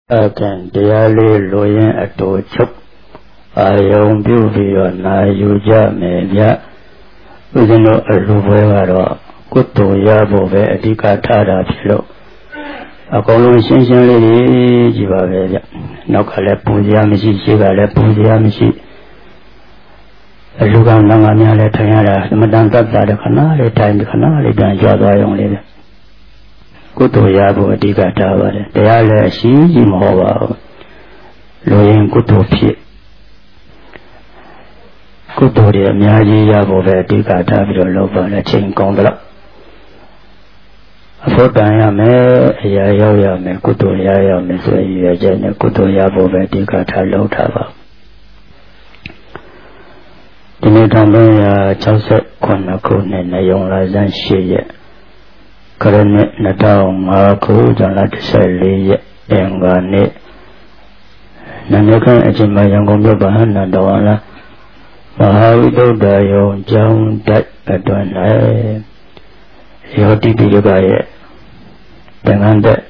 Akan dia loyen atau cuk ayam biu na yuja meja ujino alubuero kutu ya bobe adika thara philo akolon shin shinလေးကြီးပါပဲဗျနောက်ကလည်းပူစရာမရှိရှေ့ကလည်းပူစရာမရှိအလူကောင်ငါများလည်းထိုင်ရတာသမတန်တပ်တာတဲ့ခဏလေးထိုင်ခဏလေးပြန်ကြွားသွားရုံလေးပဲကုသိုလ်ရဖို့အဓိကထားပါတယ်တရားလည်းအရှိကြီးမဟုတ်ပါဘူးလူရင်ကုသိုလ်ဖြစ်ကုသိုလ်တွေအများကြီးရဖို့ပဲအဓိကထားပြီးတော့လုပ်ပါလေချိန်ကောင်းတော့အဖို့တန်ရမယ်အရာရောက်ရမယ်ကုသိုလ်ရရမယ်ဆိုရင်ရကြတဲ့ကုသိုလ်ရဖို့ပဲအဓိကထားလုပ်ထားပါဒီနေ့1969ခုနှစ်နေုံလာဇန်8ရက်ခရနှစ်2005ခုဇွန်လ14ရက်အင်္ဂါနေ့နန္ဒခအချိန်မှာရန်ကုန်မြို့ဗဟန်းတော်လာမဟာဝိသုဒ္ဓယုံကျောင်းတိုက်အတွင်း၌ယောတိပိယကရဲ့တန်ခမ်းတဲ့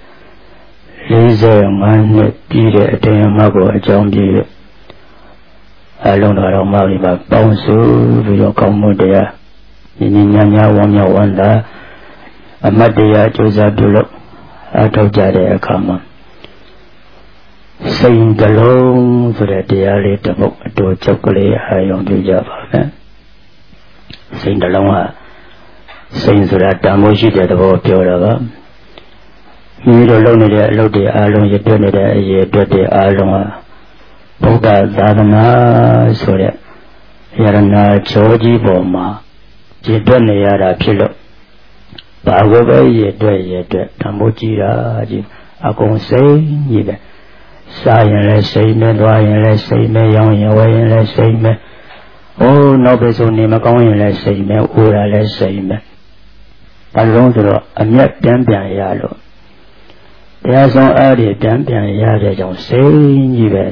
45နှစ်ပြည့်တဲ့အတင်းအမှတ်ကိုအကြောင်းပြည့်အလုံးတော်မှာပြီးပါပေါင်းစုပြီးတော့ကောင်းမှုတရားညီညီညာညာဝမ်းမြောက်ဝမ်းသာအမတ်တရားကြိုးစားပြုလို့အထောက်ကြတဲ့အခါမှာစိတ်ကလုံးဆိုတဲ့တရားလေးတစ်ပုဒ်အတူချုပ်ကလေးအာရုံပြုကြပါမယ်စိတ်ကလုံးကစိတ်ဆိုတာတန်ဖိုးရှိတဲ့သဘောပြောတာပါမိမိတို့လုပ်နေတဲ့အလုပ်တွေအားလုံးရတွက်နေတဲ့အရေးအတွက်တွေအားလုံးဟာဘုရားသာသနာဆိုတဲ့ယရနာကျော်ကြီးပေါ်မှာရတွက်နေရတာဖြစ်လို့ဘာကိုပဲရတွက်တန်ဖိုးကြီးတာကြီးအကုန်စိတ်ကြီးပဲစားရင်လည်းစိတ်နဲ့သွားရင်လည်းစိတ်နဲ့ရောင်းရင်ဝယ်ရင်လည်းစိတ်နဲ့နောက်ပဲဆိုနေမကောင်းရင်လည်းစိတ်နဲ့အိုးရလည်းစိတ်နဲ့ဘာလို့ဆိုတော့အမျက်ပြန်ရလို့တရားဆောင်အားတွေပြန်ရတဲ့ကြောင့်စိတ်ကြီးပဲ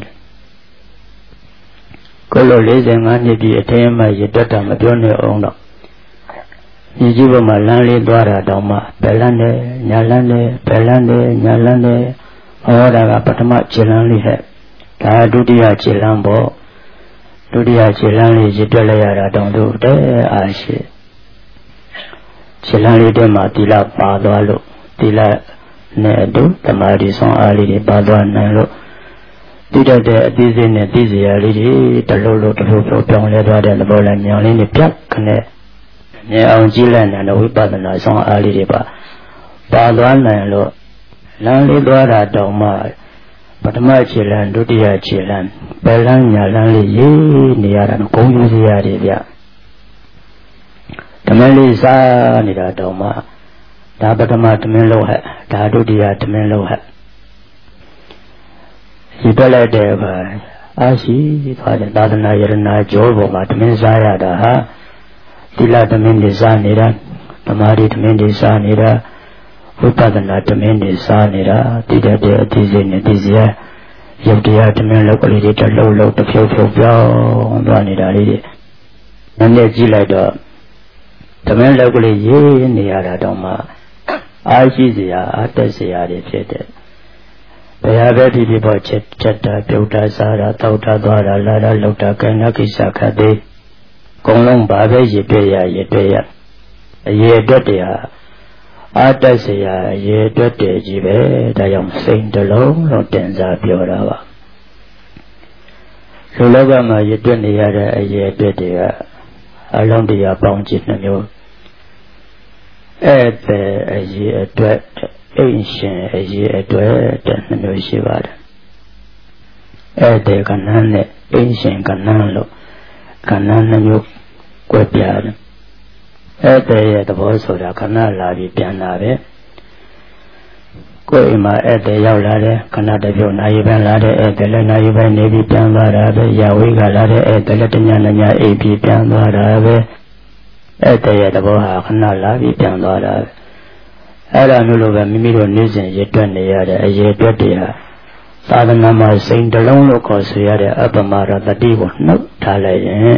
ကိုလို45နှစ်ပြည့်အထင်းမှရတွက်တာမပြောနဲ့အောင်တော့ဒီကြီးပေါ်မှာလမ်းလေးသွားတာတောင်မှဘယ်လမ်းနဲ့ညာလမ်းနဲ့ဘယ်လမ်းနဲ့ညာလမ်းနဲ့ဟောတာကပထမခြေလမ်းလေးဟဲ့ဒါဒုတိယခြေလမ်းပေါ့ဒုတိယခြေလမ်းလေးရတွက်လိုက်ရတာတောင်တို့တဲ့အားရှိခြေလမ်းလေးထဲမှာသီလပါသွားလို့သီလနဲ့အတူသမာဓိဆောင်အားလေးတွေပါသွားနိုင်လို့တည်တဲ့အသေးစိတ်နဲ့သိစရာလေးတွေတလို့ပြောင်းလဲသွားတဲ့သဘောနဲ့မြောင်လေးနဲ့ပြတ်ခနဲ့မြင်အောင်ကြည့်လိုက်တဲ့ဝိပဿနာဆောင်အားလေးတွေပါသွားနိုင်လို့လမ်းလေးသွားတာတောင်မှပထမခြေလမ်းဒုတိယခြေလမ်းဘယ်လမ်းညာလမ်းလေးရေးနေရတာဂုံယူစရာတွေဗျဓမ္မလေးစားနေတာတောင်မှဒါပထမသမင်းလုံးဟဲ့ဒါဒုတိယသမင်းလုံးဟဲ့ဒီပြလိုက်တဲ့အခါအာရှိသွားတဲ့သာသနာယရနာကျော်ပေါ်မှာသမင်းစားရတာဟာသီလသမင်းတွေစားနေတာသမာဓိသမင်းတွေစားနေတာဝိပဿနာသမင်းတွေစားနေတာတည်တဲ့အသေးစိတ်နဲ့သိစရာရုပ်တရားသမင်းလောက်ကလေးတွေတလုံးတစ်ဖြုတ်ပြောင်းသွားနေတာလေးတွေနည်းနည်းကြည့်လိုက်တော့သမင်းလောက်ကလေးရေးနေရတာတော့မှအားရှိစရာအတက်စရာတွေဖြစ်တဲ့ဘယ်ဟာပဲဒီပေါ်ချက်တာပြုတ်တာစားတာတောက်တာသွားတာလာတာလောက်တာကံနာကိစ္စခတ်သေးကုံလုံးဘာပဲရတွေ့ရအရေးအတွက်တရားအတက်စရာအရေးအတွက်တည်းကြီးပဲဒါကြောင့်စိတ်တလုံးလုံးတင်စားပြောတာပါလူလောကမှာရတွေ့နေရတဲ့အရေးအတွက်တွေကအလုံးတရားပေါင်းကြည့်နှမျိုးဧည့်သည်အရေးအတွက်အိမ်ရှင်အရေးအတွက်တဲ့နှမျိုးရှိပါတယ်ဧည့်သည်ကဏ္ဍနဲ့အိမ်ရှင်ကဏ္ဍလို့ကဏ္ဍနှမျိုးကွဲပြားတယ်ဧည့်သည်ရဲ့သဘောဆိုတာခဏလာပြီးပြန်လာပဲကိုယ်အိမ်မှာဧည့်သည်ရောက်လာတယ်ခဏတပြုတ်နိုင်ပြန်လာတဲ့ဧည့်သည်လည်းနိုင်ပြန်နေပြီးပြန်သွားတာပဲရဝေးကလာတဲ့ဧည့်သည်လည်းတညနညအိပ်ပြီးပြန်သွားတာပဲဧည့်သည်ရဲ့သဘောဟာခဏလာပြီးပြန်သွားတာပဲအဲ့ဒါမျိုးလိုပဲမိမိတို့နေ့စဉ်ရတွက်နေရတဲ့အရေးအတွက်တွေဟာသာသနာမှာစိတ်တလုံးလို့ခေါ်ဆိုရတဲ့အပ္ပမရတတိကိုနှုတ်ထားလိုက်ရင်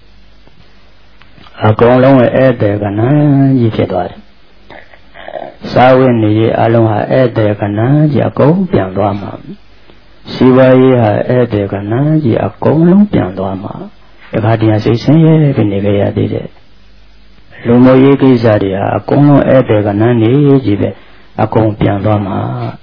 အကုန်လုံးရဲ့ဧည့်သည်ကဏ္ဍကြီးဖြစ်သွားတယ်စာဝိနည်းအလုံးဟာဧည့်သည်ကဏ္ဍကြီးအကုန်ပြန်သွားမှာ Siwaya Edegana, a column piandoama. The guardian says, Vinigaya did it. Lumo Yigizaria, a column Edeganani, Jibe, a column piandoama.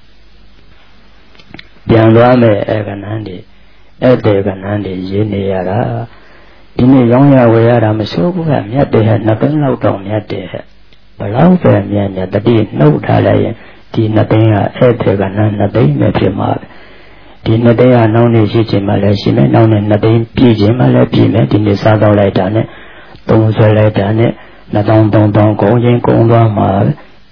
Piandoame Eganandi, Edeganandi, Yiniara. In a young Yawayara, Masuka, yet they had nothing out on yet they had. But out there, yet the deed, no Talayan, the nothing Edeganan, nothing met him up. The day are known as Malaysia, known in nothing, PJ Malay, in the South Laitane, don't say Laitane, Nadon don't go in Kongama.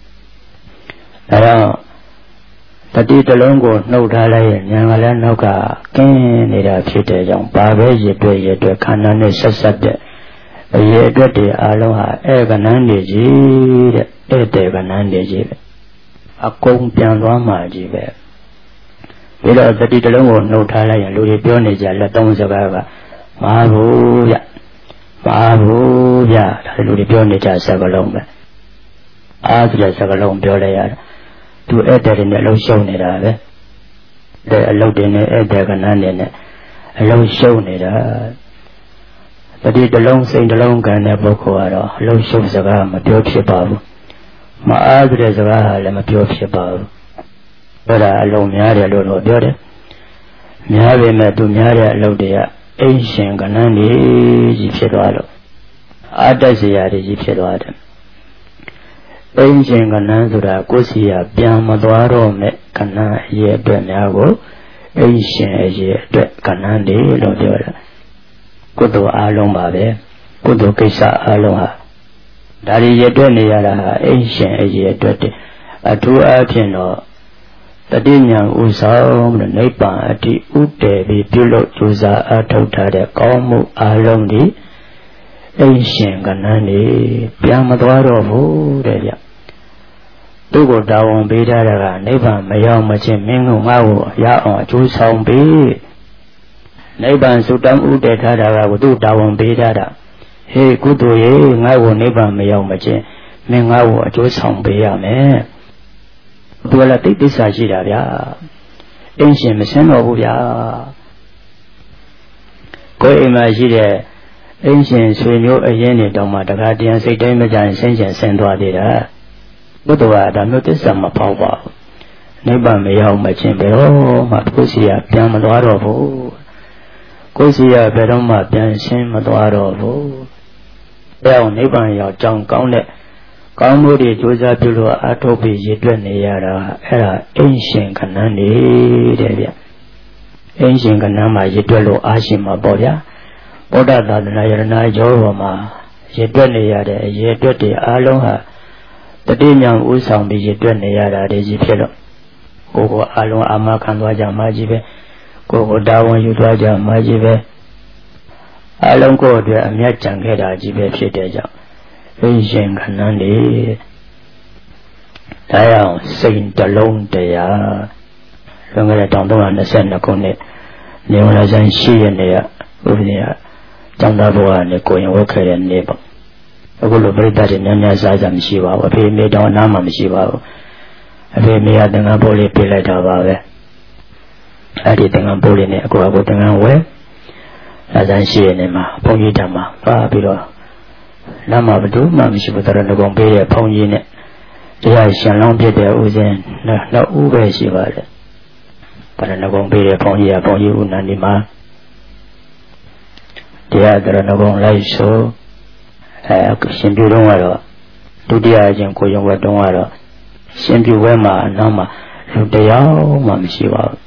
The deed alone go no Talayan, Yamalan Noka, Ken, it a future young Babe, you do it to Canon is Saturday. A year dirty Aloha, Eganandi, Eganandi, a comb piano jibe. Without the detail of no Thailand, Louis Pionage, Latons of Ava, Mabuya, Louis Pionage, Sagalome. After Sagalome Piola, to enter in the low shown it, the allowed in it, a low shown it. The detail long saying the long can never go out, low shows of a pure shipabu. My address of a pure shipabu. But I alone Miaria Lord Dore Miaria met to Miaria Lodia, ancient Ganani, Gipsado. Adazia, the Gipsado. Ancient Ganandura, Gosia, Biamadoro, Cana, ye Benago, ancient ye Canandi, Lodora. Kudo Alombabe, Kudo Kisa Aloha. Dari ye Doniara, ancient ye dirty. A two Apino. The Dinyan Usam, the Napa, the Ute, Pilo, Tuza, Atota, the Komu, Alondi, Ancient Ganani, Piamadoro, Redia. Dugo down Bida, Neva, Mayamachi, Mingo, Mau, Ya, Jusam B. Neba Sudam Ute Tada, would do down Bida. Hey, good way, I will never Mayamachi, Mingo, Jusam B. Amen. Duala take this Ajira, ancient Messenobuya. Go imagine ancient Swino a Yenny Doma, the guardian say damage and sentient Sandra. But the word I noticed some power. Neighbor may how much in Bero, Matcosia, Piamadoro. Cosia, Beroma, Piansin, Madoro. Well, neighbor, your John Gauntlet. Kamuri Josa Pilo Atobi Yedweniara era ancient Kanani, ancient Kanama Yedwelo Ashima Boya, Boda Nayana Joroma, Yedweniara, Yedweti Aloha, the Dinyan Usam be Yedweniara, the Zipelo, Gogo Alo Amakanwaja Majibe, Gogo Dawan Yudaja Majibe, Alongo de Amiachan Heda Jibe Fiteja. Ancient Kanandi Dial Saint alone they are longer down the one the send a connect. Neolas and she and they are over there. Jandabo and the going worker and neighbor. I will break that in any size and Shiva, or pay me down Nama Shiva. I pay me at the Napoli Pilate of Ave. I did think I'm pulling it, go about away. As I see in him, Pongitama, Fabilo. Lama Badu, Mamishiputara Gombe, Pongin, the Shalom Pete Uzen, no Ube Shiva. But an Gombe, Pongia, Pongi, Nandima. The other Nagon Lai so, Simbu Donwaro, Dudia Janko Donwaro, Simbu Wema, Nama, Ludayao, Mamshiva.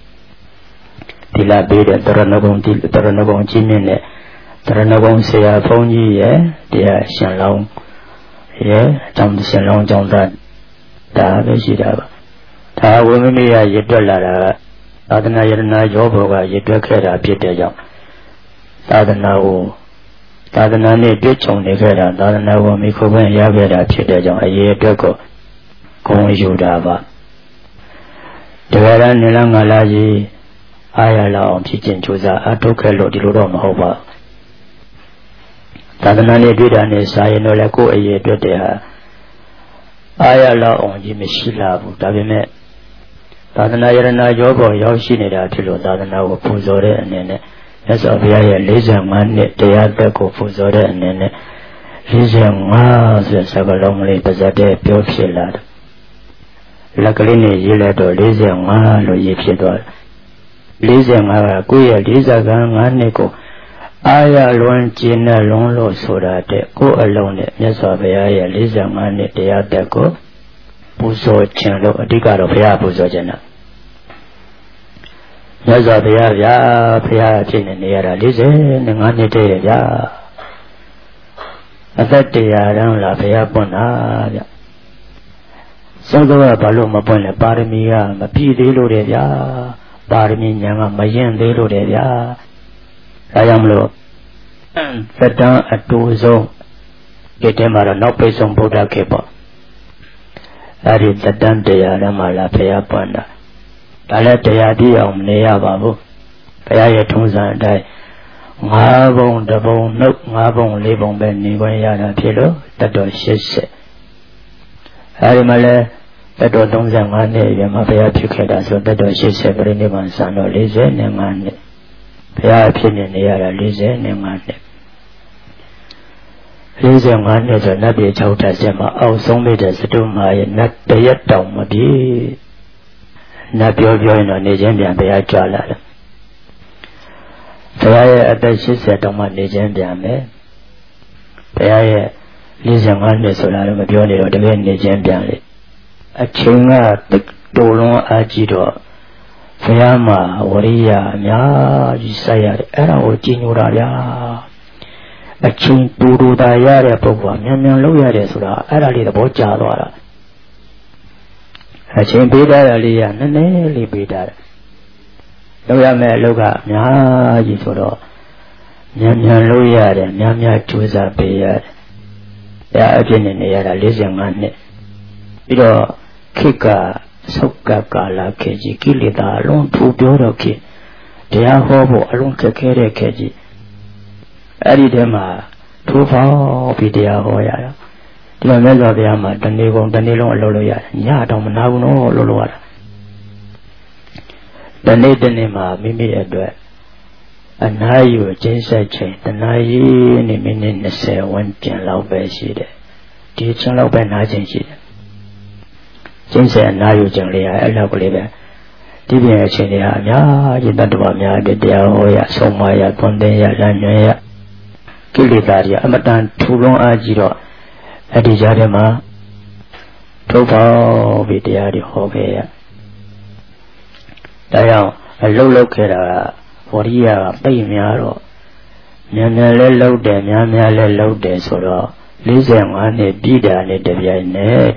Tila Beda, Taranagon Chinene. Taranagon say a pony, dear Shalom, Tom Shalom John Rad, Davishida. Ta women, Yedola, Adana Yerna Joboga, Yedokera, Peter. Tadana, Tadanani ditch on the Gera, Tadana will make over Yavera, Peter, a year ago, going Judava. The Vera Nilangalaji, Ayala, teaching to the Atokelo, the Rodom Hova. Tadanani did an essay no laco a year to her. Ayala on Jimmy Shila, Davime. သာသနာယရဏရောပေါ်ရောက်ရှိနေတာဖြစ်လို့သာသနာကိုပူဇော်တဲ့အနေနဲ့မြတ်စွာဘုရားရဲ့45နှစ်တရားသက်ကိုပူဇော်တဲ့အနေနဲ့45ဆိုတဲ့စကားလုံးလေးပါဇက်တဲ့ပြောဖြစ်လာတယ်လက်ကလေးနဲ့ရေးလိုက်တော့45လို့ရေးဖြစ်သွားတယ်45ကကိုယ့်ရဲ့45နှစ်ကိုအာရလွန်ကျင့်တဲ့လုံးလို့ဆိုတာတဲ့ကိုယ်အလုံးနဲ့မြတ်စွာဘုရားရဲ့45နှစ်တရားသက်ကိုပူဇော်ခြင်းလို့အဓိကတော့ဘုရားပူဇော်ခြင်းတာမြတ်စွာဘုရားဗျာဘုရားအဖြစ်နဲ့နေရတာ45နှစ်တည်းရဲ့ဗျာအသက်တရားတန်းလာဘုရားပွင့်တာဗျစောစောကဘာလို့မပွင့်လဲပါရမီကမပြည့်သေးလို့တဲ့ဗျာပါရမီဉာဏ်ကမရင်သေးလို့တဲ့ဗျာဒါကြောင့်မလို့သက်တမ်းအတူဆုံးဒီတဲမှာတော့နောက်ပိတ်ဆုံးဗုဒ္ဓခေတ်ပေါ့အဲ့ဒီသက်တမ်းတရားတန်းမှာလာဘုရားပွင့်တာဒါလည်းတရားပြည့်အောင်မနေရပါဘူးဘုရားရဲ့ထုံးစံအတိုင်း5ဘုံတဘုံနှုတ်5ဘုံ4ဘုံပဲနေခွင့်ရတာဖြစ်လို့တတ်တော်80အဲဒီမှာလဲတတ်တော်35နှစ်ရမှာဘုရားဖြစ်ခဲ့တာဆိုတတ်တော်80ပြိဋိဘံစံတော်45နှစ်ဘုရားဖြစ်နေရတာ45နှစ်45နှစ်ဆိုနတ်ပြည်6တက်ဆက်မှာအောက်ဆုံးမိတဲ့စတုမာရဲ့နတ်တရက်တောင်မပြေနတ်ပြောရင်တော့နေချင်းပြန်ဘုရားကြွလာတယ်ဘုရားရဲ့အသက်80တောင်မှနေချင်းပြန်မယ်ဘုရားရဲ့45နှစ်ဆိုတာတော့မပြောနေတော့တကယ်နေချင်းပြန်လေအချိန်ကတိတ်တိုးလွန်အားကြီးတော့ဘုရားမှာဝရိယအများကြီးစိုက်ရတယ်အဲ့ဒါကိုကြည်ညိုတာဗျာအချိန်တူတူသာရတဲ့ပုဂ္ဂိုလ်ကမြန်မြန်လုပ်ရတယ်ဆိုတာအဲ့ဒါလေးသဘောကျသွားတာအချိန်ပေးတာလေးကနည်းနည်းလေးပေးတာလုပ်ရမယ်အလုပ်ကအများကြီးဆိုတော့မြန်မြန်လုပ်ရတယ်များများကြိုးစားပေးရတယ်။ဒါအဖြစ်နဲ့နေရတာ45နှစ်ပြီးတော့ခေတ်ကဆုတ်ကကာလခေတ်ကြီးကိလေသာအလုံးထူပြောတော့ခေတ်တရားဟောဖို့အလုံးခက်ခဲတဲ့ခေတ်ကြီးအဲ့ဒီထဲမှာထိုးဖောက်ပြီးတရားဟောရတာဒီမှာမြတ်စွာဘုရားမှာတနေ့ကုန်တနေ့လုံးအလုပ်လုပ်ရတယ်ညတော့မနာဘူးနော်လို့လုပ်ရတာတနေ့တနေ့မှာမိမိအတွက်အနာယူကျင်းဆက်ချိန်တနာရီနဲ့မိနစ်20ဝန်းကျင်လောက်ပဲရှိတယ်ဒီချိန်လောက်ပဲနားချိန်ရှိတယ်ကျင်းဆက်အနာယူချိန်လေးအဲ့လောက်ကလေးပဲဒီပြင်အချိန်တွေကအများကြီးတတ္တဝါများတဲ့တရားဟောရဆုံးမရသွန်သင်ရလမ်းညွှန်ရကိလေသာတွေအမတန်ထူလွန်အားကြီးတော့အဲ့ဒီကြားထဲမှာထုတ်ပေါင်းပြီးတရားတွေဟောခဲ့ရဒါကြောင့်အလုတ်လုတ်ခဲ့တာဝရိယကပိတ်များတော့မြန်မြန်လဲလုတ်တယ်များများလဲလုတ်တယ်ဆိုတော့45နှစ်ပြည်တာနဲ့တပြိုင်နက်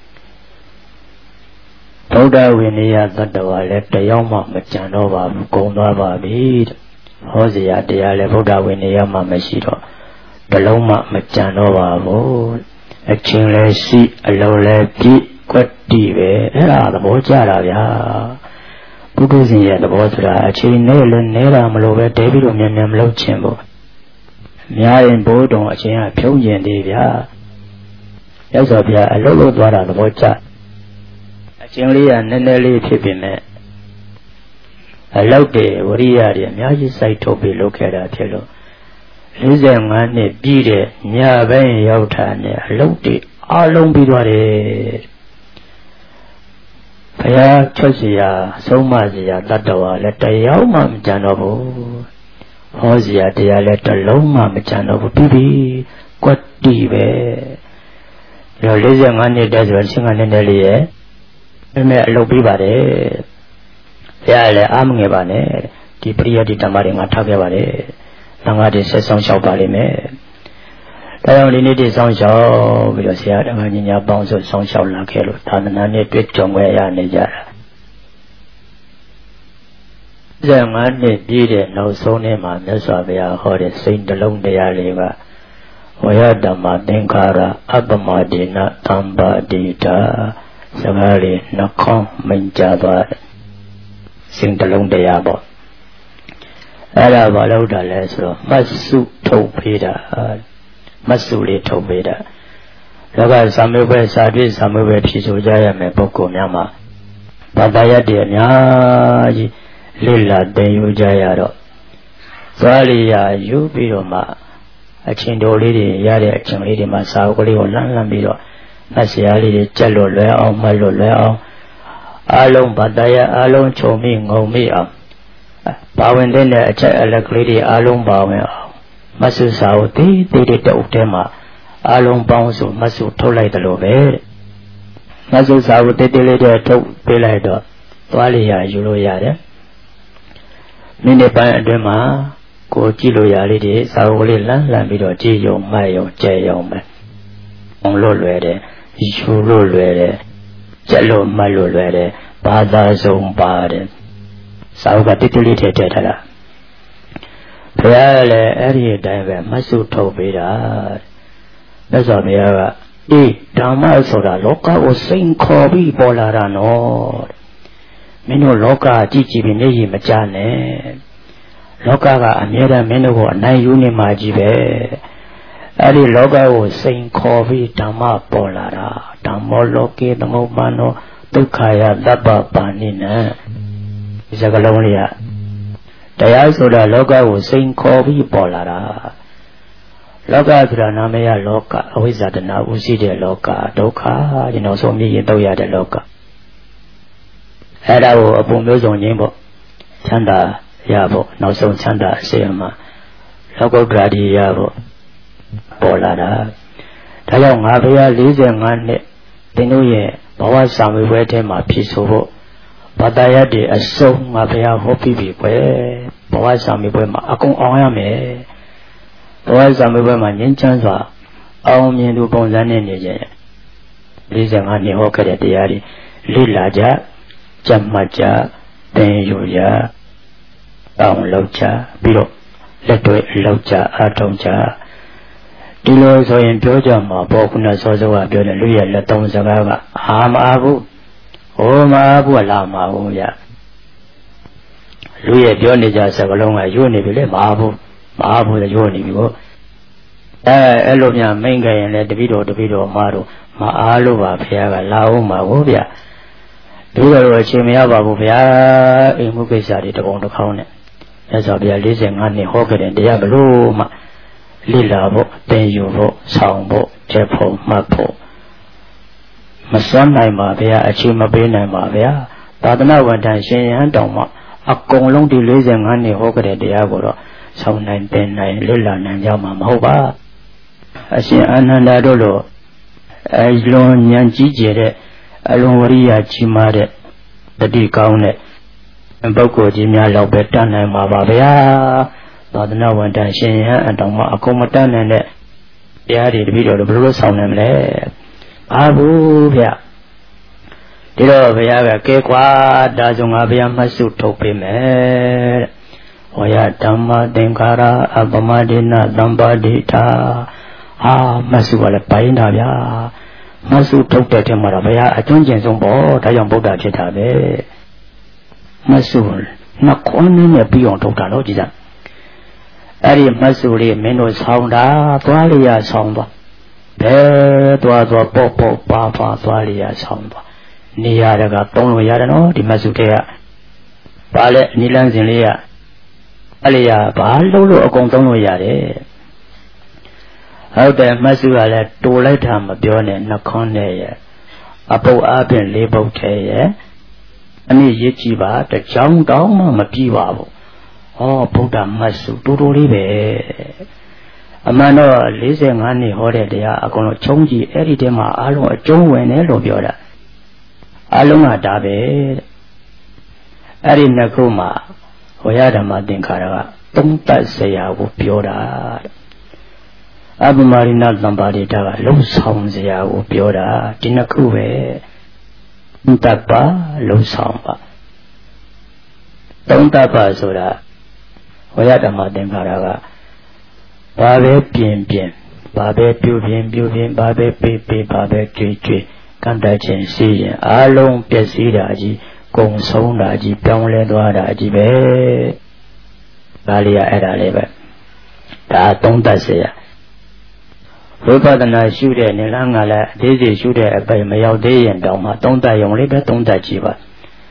ဗုဒ္ဓဝိနည်းသတ္တဝါလည်းတယောက်မှမကြံတော့ပါဘူးကုန်သွားပါပြီဟောစရာတရားလည်းဗုဒ္ဓဝိနည်းမှမရှိတော့ဘလုံးမှမကြံတော့ပါဘူးအချင်းလည်းရှိအလုံးလည်းပြည့်ကွက်တီပဲအဲ့ဒါသဘောကျတာဗျာပုထုဇဉ်ရဲ့သဘောဆိုတာအချိန်နဲ့လည်းနဲတာမလို့ပဲတဲပြီးတော့မြန်မြန်မလုပ်ချင်ဘူးများရင်ဘိုးတော်အချိန်ကဖြုံးကျင်သေးဗျာရောက်ဆိုဗျာအလုံးလုံးသွားတာသဘောကျအချိန်လေးကနည်းနည်းလေးဖြစ်ပေမဲ့အလောက်တည်းဝရိယတွေအများကြီးစိုက်ထုတ်ပြီးလုပ်ခဲ့တာဖြစ်လို့45နှစ်ပြည့်တဲ့ညပိုင်းရောက်တာနဲ့အလောက်တည်းအလုံးပြီးသွားတယ်ဘုရားချုပ်เสียဆုံးမเสียတတ္တဝါလည်းတယောက်မှမကြံတော့ဘူးဟောเสียတရားလည်းတစ်လုံးမှမကြံတော့ဘူးပြီးပြီကွက်တီပဲဒါ45နှစ်တည်းဆိုတော့15နှစ်လေးရဲ့အဲ့မဲ့အလုပ်ပြီးပါတယ်ဘုရားလည်းအားမငယ်ပါနဲ့ဒီပရိယတ်ဓမ္မတွေငါထားခဲ့ပါတယ်သံဃာတွေဆက်ဆောင်လျှောက်ပါလိမ့်မယ်ဒါကြောင့်ဒီနေ့တည်းဆောင်လျှောက်ပြီးတော့ဆရာတော်ကြီးညာပေါင်းစုဆောင်လျှောက်လာခဲ့လို့သာသနာနဲ့တွေ့ကြုံခွင့်ရနေကြတာ15နှစ်ပြည့်တဲ့နောက်ဆုံးနေ့မှာမြတ်စွာဘုရားဟောတဲ့စိတ်တလုံးတရားလေးကဝယဓမ္မသင်္ခါရအပ္ပမဒေနသံပါတိတာစကားလေးနှခေါင်းမိန်ကြသွားတယ်စိတ်တလုံးတရားပေါ့အဲ့ဒါဘာလို့တာလဲဆိုတော့မတ်စုထုတ်ပေးတာမတ်စုလေးထုတ်ပေးတာဒါကဇာမေဘစာတွေ့ဇာမေဘဖြေဆိုကြရမယ်ပုဂ္ဂိုလ်များမှာဘာသာရတဲ့အများကြီးလိလာသင်ယူကြရတော့သွားလျာယူပြီးတော့မှအချင်းတော်လေးတွေရတဲ့အချင်းလေးတွေမှာစာအုပ်ကလေးကိုလှမ်းပြီးတော့မဆရာလေးတွေကြက်လို့လွယ်အောင်မှတ်လို့လွယ်အောင်အားလုံးဘာသာရအားလုံးခြုံမိငုံမိအောင်ပါဝင်တဲ့အချက်အလက်ကလေးတွေအားလုံးပါဝင်အောင်မဆူစာကိုတေးတဲ့တုပ်ထဲမှာအားလုံးပေါင်းစုမဆူထုတ်လိုက်တယ်လို့ပဲမဆူစာကိုတေးလေးတဲ့ထုတ်ပေးလိုက်တော့သွားလျာယူလို့ရတယ်မိနစ်ပိုင်းအတွင်းမှာကိုကြည့်လို့ရလေးတွေစာအုပ်လေးလှမ်းပြီးတော့ကြည့်ရုံမှတ်ရုံကြဲရုံပဲအောင်လို့လွယ်တယ်ယူလို့လွယ်တယ်ကြက်လို့မှတ်လို့လွယ်တယ်ဘာသာဆုံးပါတယ်စာအုပ်ကတိတိလေးထည့်ထားတာဘုရားလည်းအဲ့ဒီအတိုင်းပဲမဆုထုတ်ပေးတာမြတ်စွာဘုရားကအေးဓမ္မဆိုတာလောကကိုစိန်ခေါ်ပြီးပေါ်လာတာနော်မင်းတို့လောကကြည့်ပြီးမျက်ရည်မကျနဲ့လောကကအမြဲတမ်းမင်းတို့ကိုအနိုင်ယူနေမှကြီးပဲအဲ့ဒီလောကကိုစိန်ခေါ်ပြီးဓမ္မပေါ်လာတာဓမ္မောလောကေသမုပ္ပန္နောဒုက္ခယသဗ္ဗပါဏိနံဒီစကားလုံးလေးကတရားဆိုတာလောကကိုစိန်ခေါ်ပြီးပေါ်လာတာလောကဆိုတာနာမည်လောကအဝိဇ္ဇာတဏှာဥရှိတဲ့လောကဒုက္ခဒီနောက်ဆုံးမြင်ရင်တော့ရတဲ့လောကအဲ့ဒါကိုအပုံမျိုးစုံချင်းပေါ့ချမ်းသာရဖို့နောက်ဆုံးချမ်းသာအစေအမှလောကုတ္တရာတိရဖို့ပေါ်လာတာဒါကြောင့်ငါဘုရား45နှစ်သင်တို့ရဲ့ဘဝစာမေးပွဲထဲမှာဖြည့်ဆိုဖို့ဘာသာရတဲ့အစုံငါဘုရားဟောပြီးပြီကွယ်ဘဝစာမေးပွဲမှာအကုန်အောင်ရမယ်ဘဝစာမေးပွဲမှာငြိမ်းချမ်းစွာအောင်မြင်သူပုံစံနဲ့နေကြ45နှစ်ဟောခဲ့တဲ့တရားတွေလေ့လာကြကြမှတ်ကြသင်ယူကြအောင်လုပ်ကြပြီးတော့လက်တွေ့လုပ်ကြအားထုတ်ကြဒီလိုဆိုရင်ပြောကြမှာပေါ့ခုနစောစောကပြောတဲ့လူရဲ့လက်သုံးစကားကအာမအားဘူးဟိုမအားဘူးလားမအားဘူးဗျလူရဲ့ပြောနေကြစကားလုံးကရွတ်နေပြီလေမအားဘူးလည်းရွတ်နေပြီပေါ့အဲ့လိုများမိန်ကြရင်လည်းတပိတော်မှာတော့မအားလို့ပါဘုရားကလာအောင်ပါဘူးဗျဒီလိုအချိန်မရပါဘူးဗျာအိမ်မှုကိစ္စတွေတပုံတစ်ခေါင်းနဲ့မြတ်စွာဘုရား45နှစ်ဟောခဲ့တဲ့တရားဘလို့မှလိလာဖို့သင်ယူဖို့ဆောင်ဖို့ချက်ဖို့မှတ်ဖို့မစွမ်းနိုင်ပါဗျာအချိန်မပေးနိုင်ပါဗျာသာသနာ့ဝန်ထမ်းရှင်ရဟန်းတောင်မှအကုန်လုံးဒီ45နှစ်ဟောခဲ့တဲ့တရားကိုတော့ဆောင်နိုင်သင်နိုင်လိလာနိုင်ကြမှာမဟုတ်ပါအရှင်အာနန္ဒာတို့လိုအလွန်ဉာဏ်ကြီးကျယ်တဲ့အလွန်ဝရိယကြီးမားတဲ့တတိကောင်းတဲ့ပုဂ္ဂိုလ်ကြီးများလောက်ပဲတတ်နိုင်ပါပါဗျာသာသနာ့ဝန်ထမ်းရှင်ရဟန်းတောင်မှအကုန်မတတ်နိုင်တဲ့တရားတွေတပည့်တော်တို့ဘယ်လိုဆောင်နိုင်မလဲအားဘူးဗျဒီတော့ဘုရားကကဲကွာဒါဆိုငါဘုရားမှတ်စုထုတ်ပေးမယ်ဟောရဓမ္မသင်္ခါရအပမဒေနသံပါတိထာဟာမှတ်စုကလည်းပိုင်းတာဗျာမှတ်စုထုတ်တဲ့ထဲမှာတော့ဘုရားအကျွမ်းကျင်ဆုံးပေါ့ဒါကြောင့်ဗုဒ္ဓဖြစ်တာပဲမှတ်စုနှခွန်းနဲ့ပြီးအောင်ထုတ်တာတော့ကြည်စားအဲ့ဒီမှတ်စုလေးမင်းတို့ဆောင်းတာသွားလျာဆောင်းသွားဘယ်သွားပေါ့ပါသွားလျာဆောင်းသွားနေရတကသုံးလို့ရတယ်နော်ဒီမှတ်စုတွေကဘာလဲအနိလန်းစဉ်လေးကအဲ့လျာဘာလို့အကုန်သုံးလို့ရတယ်ဟုတ်တယ်မှတ်စုကလည်းတူလိုက်တာမပြောနဲ့နှခွန်းနဲ့ရဲ့အပုပ်အားဖြင့်၄ပုပ်ထဲရဲ့အနည်းရစ်ကြည့်ပါတကြောင်တောင်းမှမပြီးပါဘူးဟောဗုဒ္ဓမှတ်စုတူလေးပဲအမှန်တော့45နှစ်ဟောတဲ့တရားအကုန်လုံးချုံးကြည့်အဲ့ဒီထဲမှာအားလုံးအကျုံးဝင်တယ်လို့ပြောတာအားလုံးကဒါပဲအဲ့ဒီနှစ်ခုမှာဟောရဓမ္မသင်္ခါရကသုံးသပ်စရာကိုပြောတာအပမရိဏသံပါတိတာကလုံဆောင်စရာကိုပြောတာဒီနှစ်ခုပဲတပ္ပလုံဆောင်ပါသုံးတပ္ပဆိုတာဝေယဓမ္မသင်္ခါရကဘာပဲပြင်ဘာပဲပြုပြင်ဘာပဲပေးဘာပဲကြွေကန့်တတ်ခြင်းရှိရင်အလုံးပျက်စီးတာကြီးကုံဆုံးတာကြီးပြောင်းလဲသွားတာကြီးပဲဒါလေးကအဲ့ဒါလေးပဲဒါသုံးတတ်เสียဝိပဿနာရှုတဲ့နေလားငါလည်းအသေးစိတ်ရှုတဲ့အပိုင်မရောက်သေးရင်တောင်မှသုံးတတ်ရုံလေးပဲသုံးတတ်ကြည့်ပါ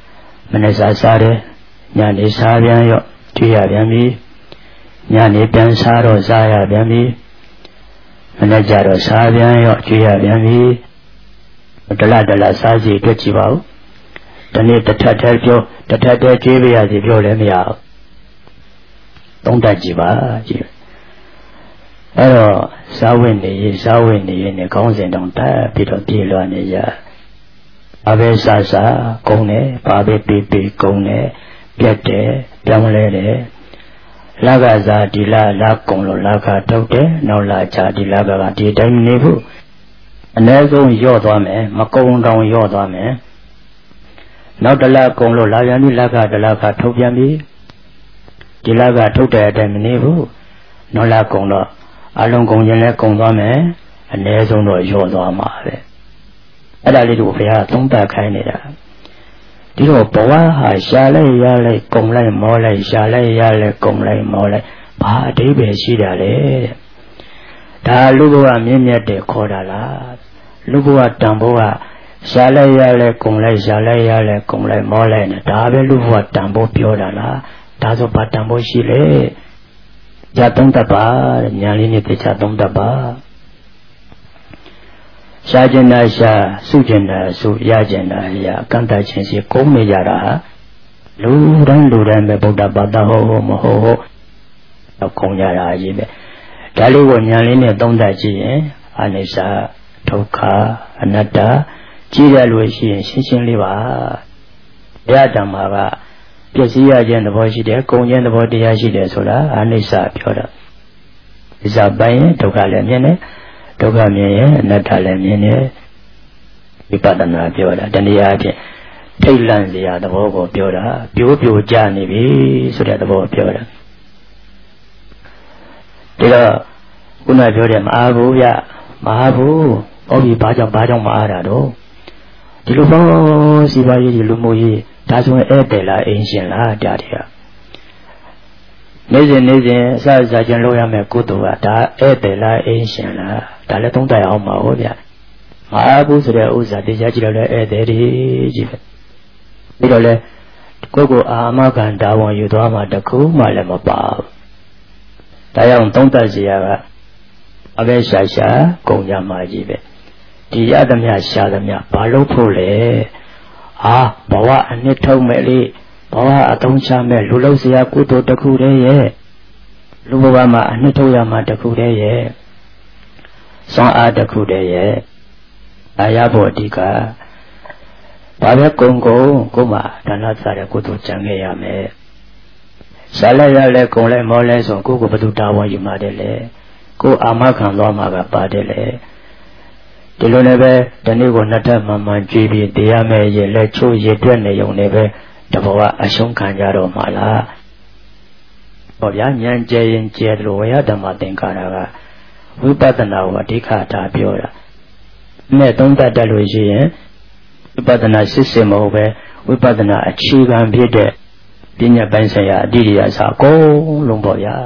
မနေ့စားတယ်ညနေစားပြန်ရော့ကြွရပြန်ပြီညနေပြန်စားတော့စားရပြန်ပြီမနေ့ကျတော့စားပြန်ရော့ကြွရပြန်ပြီဒလစားစီတွေ့ကြည့်ပါဦးဒီနေ့တစ်ထပ်တည်းပြောတစ်ထပ်တည်းကြွေးပြရစီပြောလည်းမရဘူးသုံးတတ်ကြည့်ပါကြည့်အဲ့တော့စားဝင်နေရင်ခေါင်းစဉ်တောင်တက်ပြီးတော့ပြေလွှားနေရဘာပဲစားကုန်းတယ်ဘာပဲပေးကုန်းတယ်ပြတ်တယ်ပြောင်းလဲတယ်လကစားဒီလကုံလို့လကထုတ်တယ်နောက်လချဒီလကဒီတိုင်းနေဖို့အနည်းဆုံးရော့သွားမယ်မကုံတောင်ရော့သွားမယ်နောက်တလကုံလို့လာပြန်ပြီလကတလကထုတ်ပြန်ပြီဒီလကထုတ်တဲ့အတိုင်းမနေဘူးနောက်လကုံတော့အလုံးကုံရင်လည်းကုံသွားမယ်အနည်းဆုံးတော့ရော့သွားမှာပဲအဲ့ဒါလေးတို့ဘုရားသုံးသပ်ခိုင်းနေတာဒီတော့ဘဝဟာရှာလိုက်ရလိုက်ကုံလိုက်မောလိုက်ရှာလိုက်ရလိုက်ကုံလိုက်မောလိုက်ဘာအဓိပ္ပာယ်ရှိတာလဲဒါလူဘဝမြင့်မြတ်တယ်ခေါ်တာလားလူဘဝတန်ဖိုးကရှာလိုက်ရလိုက်ကုံလိုက်ရှာလိုက်ရလိုက်ကုံလိုက်မောလိုက်နဲ့ဒါပဲလူဘဝတန်ဖိုးပြောတာလားဒါဆိုဘာတန်ဖိုးရှိလဲညသုံးတတ်ပါညာလေးနဲ့ပြချသုံးတတ်ပါရှားကျင်တာရှားစုကျင်တာစုရကျင်တာရကန့်တတ်ခြင်းစီကုန်းနေကြတာလူတိုင်းပဲဗုဒ္ဓဘာသာဟုတ်မဟုတ်တော့ကုန်းကြတာကြီးပဲဒါလေးကိုညာလေးနဲ့သုံးတတ်ကြည့်ရင်အနိစ္စဒုက္ခအနတ္တကြည့်ရလို့ရှိရင်ရှင်းရှင်းလေးပါဘုရားဓမ္မကပျက်စီးရခြင်းသဘောရှိတယ်ကုန်းခြင်းသဘောတရားရှိတယ်ဆိုတာအနိစ္စပြောတာဒီစားပိုင်းဒုက္ခလည်းမြင်တယ်ဒုက္ခမြင်ရင်အနတ္တလည်းမြင်တယ်ဝိပဿနာပြောတာတဏှာအဖြစ်ထိတ်လန့်စရာသဘောကိုပြောတာပြိုကျနေပြီဆိုတဲ့သဘောပြောတာဒါတော့ခုနပြောတယ်မအားဘူးဗျမအားဘူးဟောဒီဘာကြောင့်မအားတာတော့ဒီလိုပေါ့စီပါရေးဒီလူမျိုးရေးဒါဆိုရင်ဧည့်တယ်လားအင်းရှင်လားဒါတည်းကနေစဉ်အစချင်းလုပ်ရမယ်ကုသိုလ်ကဒါဧည့်တယ်လားအင်းရှင်လားဒါလည်းသုံးသပ်အောင်ပါဟုတ်ဗျမအားဘူးဆိုတဲ့ဥစ္စာတရားကြည့်တော့လည်းဧည့်တယ်ကြီးပဲပြီးတော့လည်းကိုယ်အာမခံတာဝန်ယူသွားမှတခုမှလည်းမပါဘူးဒါကြောင့်သုံးသပ်စရာကအပဲရှာကုန်ကြမှာကြီးပဲဒီရသမျှရှာသမျှဘာလို့ဖို့လဲဘဝအနှစ်ထုံးမဲ့လေးဘဝအသုံးချမဲ့လူလုံးစရာကုသိုလ်တစ်ခုတည်းရဲ့လူဘဝမှာအနှစ်ထုံးရမှာတစ်ခုတည်းရဲ့စွမ်းအားတစ်ခုတည်းရဲ့အာရဖို့အဓိကဘာပဲကိုမှဒါနစားတဲ့ကုသိုလ်ကြံခဲ့ရမယ်ရှားလိုက်ရလဲကုံလိုက်မောလဲဆိုကိုဘယ်သူတာဝန်ယူမှတယ်လဲကိုအာမခံသွားမှာကပါတယ်လေဒီလိုနဲ့ပဲဒီနေ့ကိုနှစ်ထပ်မှန်ကြည့်ပြီးတရားမဲ့ရေလက်ချိုးရေတွက်နေုံနဲ့ပဲတဘောကအရှုံးခံကြတော့မှလားဟောဗျာဉာဏ်ကျရင်ကျဲတယ်လို့ဝေယဓမ္မသင်္ကာရကဝိပဿနာကိုအဓိကထားပြောတာနဲ့သုံးတတ်တယ်လို့ရှိရင်ဝိပဿနာစစ်မဟုတ်ပဲဝိပဿနာအခြေခံဖြစ်တဲ့ပညာပိုင်းဆိုင်ရာအတိရိယစာအကုန်လုံးပေါ့ဗျာ